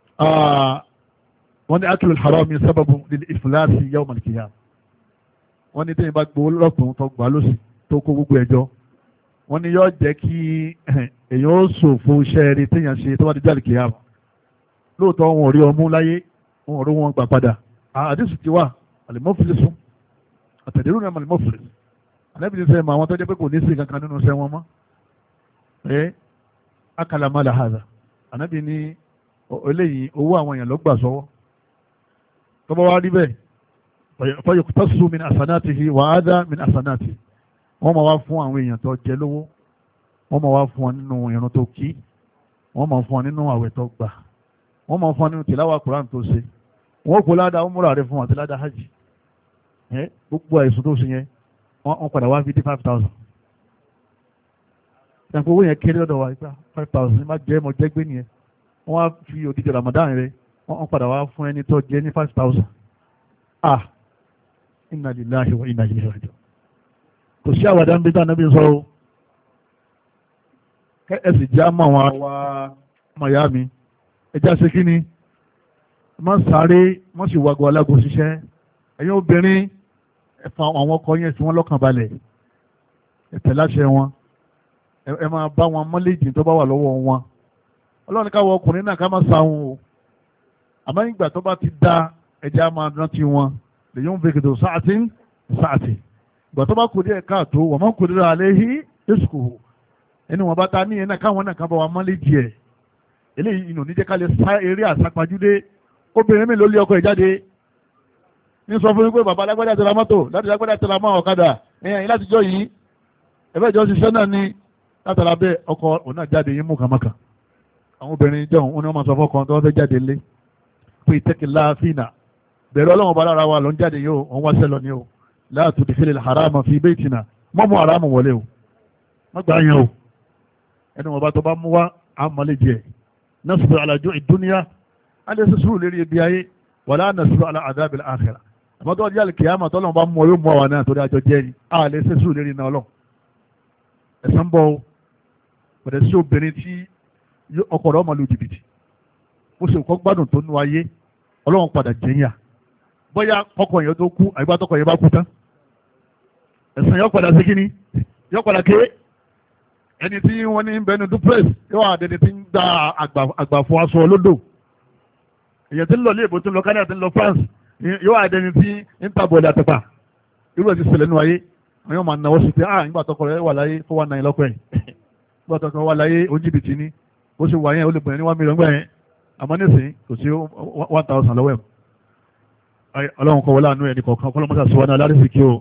wọ́n ní akílù harami sábàbù lil iflasi yawm al-qiyamah wọ́n ní tẹ́yìn bá gbowó lọ́tún tó gbà lọ́sì tó kó gbogbo ẹjọ́ wọ́n ní yóò jẹ́ kí èèyàn ó ṣòfò iṣẹ́ rí téèyàn ṣe tó bá di jáde kìíyàmù lóòótọ́ wọn ò rí ọmú láyé wọn ò rí wọn gbà padà àdìsù ti wà àlèmọ́fìlẹ́sùn àtẹ̀dẹ́rù náà àlèmọ́fìlẹ́ ànábì ní sẹ́yìn mọ́ àwọn tó jẹ́ pé kò ní sí kankan nínú iṣẹ́ wọn mọ́ ẹ́ akàlàmọ́lá hàzà ànábì ní eléyìí owó àwọn èèyàn ló gbà sọ́wọ́ tó bá wá rí bẹ́ẹ̀ fayọkùtàṣù min àsánàtìhì wà á dá min àsánàtìhì wọ́n máa wá fún àwọn èèyàn tó jẹ lówó wọ́n máa wá fún wọn nínú ìrun tó kí wọ́n máa fún wọn nínú àwẹ̀ tó gbà wọ́n máa fún wọn nínú tìláwà Kùránì tó ṣe wọ́n kò ládàá ó múra rẹ̀ fún wọn àti ládàá hajj ẹ gbogbo àìsàn tó ṣe yẹn wọ́n padà wá fifty five thousand ìyàpò owó yẹn kéré lọ́dọ̀ wa ìgbà five thousand ní má jẹ́ mọ́ jẹ́ gbé nìyẹn wọ́n wá fi òdìjọ Ramadan rẹ̀ wọ́n padà wá fún ẹni tó jẹ́ ní five thousand ah inna lillahi wa inna ilayhi raji'un kò sí àwàdà ń bí tá ànábì sọ o ẹ sì já mọ́ àwọn àwa ọmọ ìyá mi ẹjá ṣe kí ni má sáré wọ́n sì wàgò alágo ṣiṣẹ́ ẹ̀yin obìnrin ẹ̀fọn àwọn ọkọ yẹn tí wọ́n lọ́kàn balẹ̀ ẹ̀tẹ̀ láṣẹ wọn ẹ máa bá wọn mọ́lẹ́jì tó bá wà lọ́wọ́ wọn ọlọ́run káwọ ọkùnrin náà ká má sáwọn o àmọ́ ìgbà tó bá ti dá ẹjá máa rántí wọn lèyìn ń fèkìtò sáàtì sáàtì ìgbà tó bá kù díẹ̀ káàtó wọ́n máa ń kù díẹ̀ alẹ́ hí èsùkò ẹni wọn bá ta ní ẹ̀ náà káwọn náà ká bá wa mọ́lẹ́jì ẹ̀ eléyìí inú níjẹ́ ká lè sá eré àsápajúdé obìnrin mi ló lé ọkọ ẹ̀ jáde ní sọ fún mi pé bàbá alágbádá tẹ̀lé mọ́tò láti alágbádá tẹ̀lé mọ́ ọ̀kadà ẹ̀yìn ẹ̀yìn láti jọ yìí ẹ̀fẹ́ ìjọ ṣiṣẹ́ náà ni látara bẹ́ẹ̀ ọkọ òun náà jáde yín mú kàmákà àwọn obìnrin jọ òun ni wọ́n máa sọ fọ́kàn tó wọ́n fẹ́ jáde lé pé ìtẹ́kì láàfínà bẹ̀rẹ̀ ọlọ́run bá lára wa ló ń jáde yóò òun wá sẹ́lọ ni o láàtú dìfẹ́lẹ̀ harama fi baytina mọ́mú haramu wọlé o wọ́n gbà yẹn o ẹni wọn bá tó bá mú wá àmọ́lé jẹ nasiru alajo ìdúníyà alẹ́ sísúrù lérí ibi ayé wàlá nasiru ala adabil akhirah àmọ́ tó ọdí àlùkìyàmà tọ́lọ́run bá mú ọ yóò mú àwọn náà torí àjọ jẹ́ ni alẹ́ sísúrù lérí iná ọlọ́ ẹ̀sán bọ́ o pẹ̀lẹ́ sí obìnrin tí ọkọ rẹ̀ ọmọ lu jìbìtì ó sì kọ́ gbádùn tó nú ayé ọlọ́run padà jẹ́yà bóyá ọkọ yẹn tó kú àyíká tọkọ yẹn bá kú tán ẹ̀sán yọ padà sí kíní yọ padà ké ẹni tí wọ́n ní bẹnu duplex yóò wà dẹni tí ń gba àgbàfọ aṣọ olódò èyàn tí ń lọ ilé ìbò tí ń lọ Canada tí ń lọ France yóò wà dẹni tí ń ta bọ̀dà àtẹ̀pà irú ẹ̀ ti ṣẹlẹ̀ nínú ayé àwọn yóò máa náwó sí pé ah nígbà tọkọ rẹ̀ wà láyé fún one nine lọ́kọ̀ ẹ̀ nígbà tọkọ wà láyé oníjìbìtì ni bó ṣe wà yẹn ó lè pè ní one million gbà yẹn àmọ́ nísìnyí kò sí one thousand lọ́wọ́ ẹ̀ ọlọ́run kọ́ wọlé àánú ẹ̀ ní kọ̀ọ̀kan kọ́lọ́mọ́sà sọ wọn náà lárísìkí o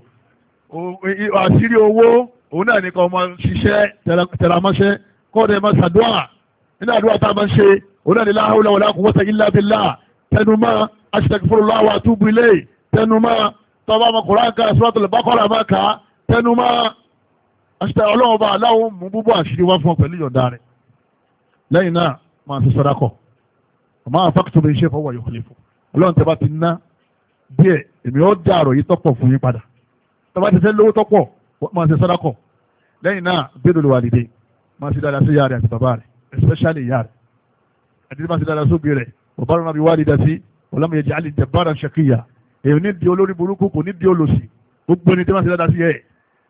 àṣírí owó òun náà ní kọ́ ọmọ ṣiṣẹ́ tẹ̀ramọ́ṣẹ́ kọ́ọ̀dẹ̀ máa ṣàdúrà nínú àdúrà tá a máa ń ṣe òun náà ní la hawla wala quwwata illa billah tẹnumọ́ astaghfirullah wa atubu ilayh tẹnumọ́ tọ́ba ọmọ Kùránì ká Suratul Baqara máa kà á tẹnumọ́ àṣìṣe ọlọ́run bá aláwọ̀ mú búbú àṣírí wá fún ọ pẹ̀lú ìyọ̀ǹda rẹ̀ lẹ́yìn náà máa ṣe sàdákà ọmọ àfáàkùtù bí iṣẹ́ fọwọ́ yòókù lè fún ọlọ́run tẹ́ bá ti ná díẹ̀ èmi ó dá àrò yìí tọ́pọ̀ fún yín padà tọ́ba ti fẹ́ lówó tọ́pọ̀ máa ṣe sàdákà lẹ́yìn náà birrul walidayn máa ṣe dáadáa sí ìyá rẹ̀ àti bàbá rẹ̀ especially ìyá rẹ̀ àti máa ṣe dáadáa sóbi rẹ̀ bàbá rẹ̀ náà bí walidati wa lam yaj'alni jabbaran shaqiyya èyí ní di olórí burúkú kò ní di olòṣì gbogbo ẹni tí máa ṣe dáadáa sí ẹ̀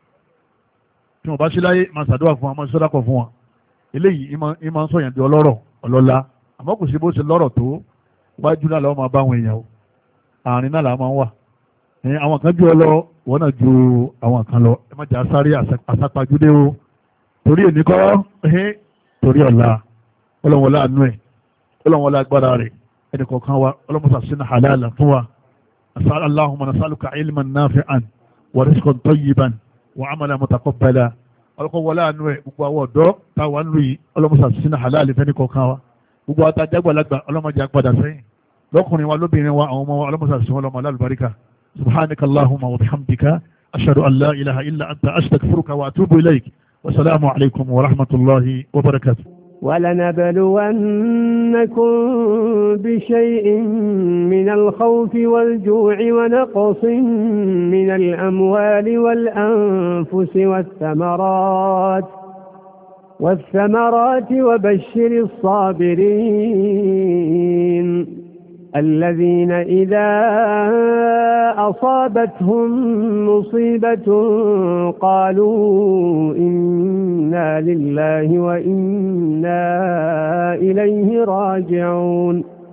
tí wọ́n bá ṣe láyé máa ṣàdúrà fún wọn máa ṣe sàdákà fún wọn eléyìí ìmọ̀ ń sọ̀yàn di ọlọ́rọ̀ ọlọ́lá àmọ́ kò sí bó ṣe lọ́rọ̀ tó wájú náà làwọn máa bá àwọn èèyàn o àárín náà làwọn máa ń wà àwọn kan ju ọ lọ wọn náà ju àwọn kan lọ ẹ má jà sáré àsápajúdé o torí èmi kọ́ torí ọ̀la ọlọ́wọ́lá àánú ẹ̀ ọlọ́wọ́lá agbára rẹ̀ ẹnì kọ̀ọ̀kan wa ọlọ́mọsà sínú halala fún wa Allahumma nasaluka ilman nafi'an wa rizqan tayyiban wa amalan mutaqabbala ọlọ́kọ̀wọ́lá àánú ẹ̀ gbogbo àwọn ọ̀dọ́ táwa ń lù yìí ọlọ́mọsà sínú halala fẹ́ni kọ̀ọ̀kan wa gbogbo àtàjágbàlagbà ọlọ́mọdé àpadà sẹ́yìn lọ́kùnrin wa lóbìnrin wa àwọn ọmọ wa ọlọ́mọsà sí wọn lọ́mọ alálùbáríkà subhanaka allahumma wa bihamdika ashhadu an la ilaha illa anta astaghfiruka wa atubu ilayk wa salaamu alaykum wa rahmatullahi wa barakatuh. ولنبلونكم بشيء من الخوف والجوع ونقص من الأموال والأنفس والثمرات والثمرات وبشر الصابرين الذين إذا أصابتهم مصيبة قالوا إنا لله وإنا إليه راجعون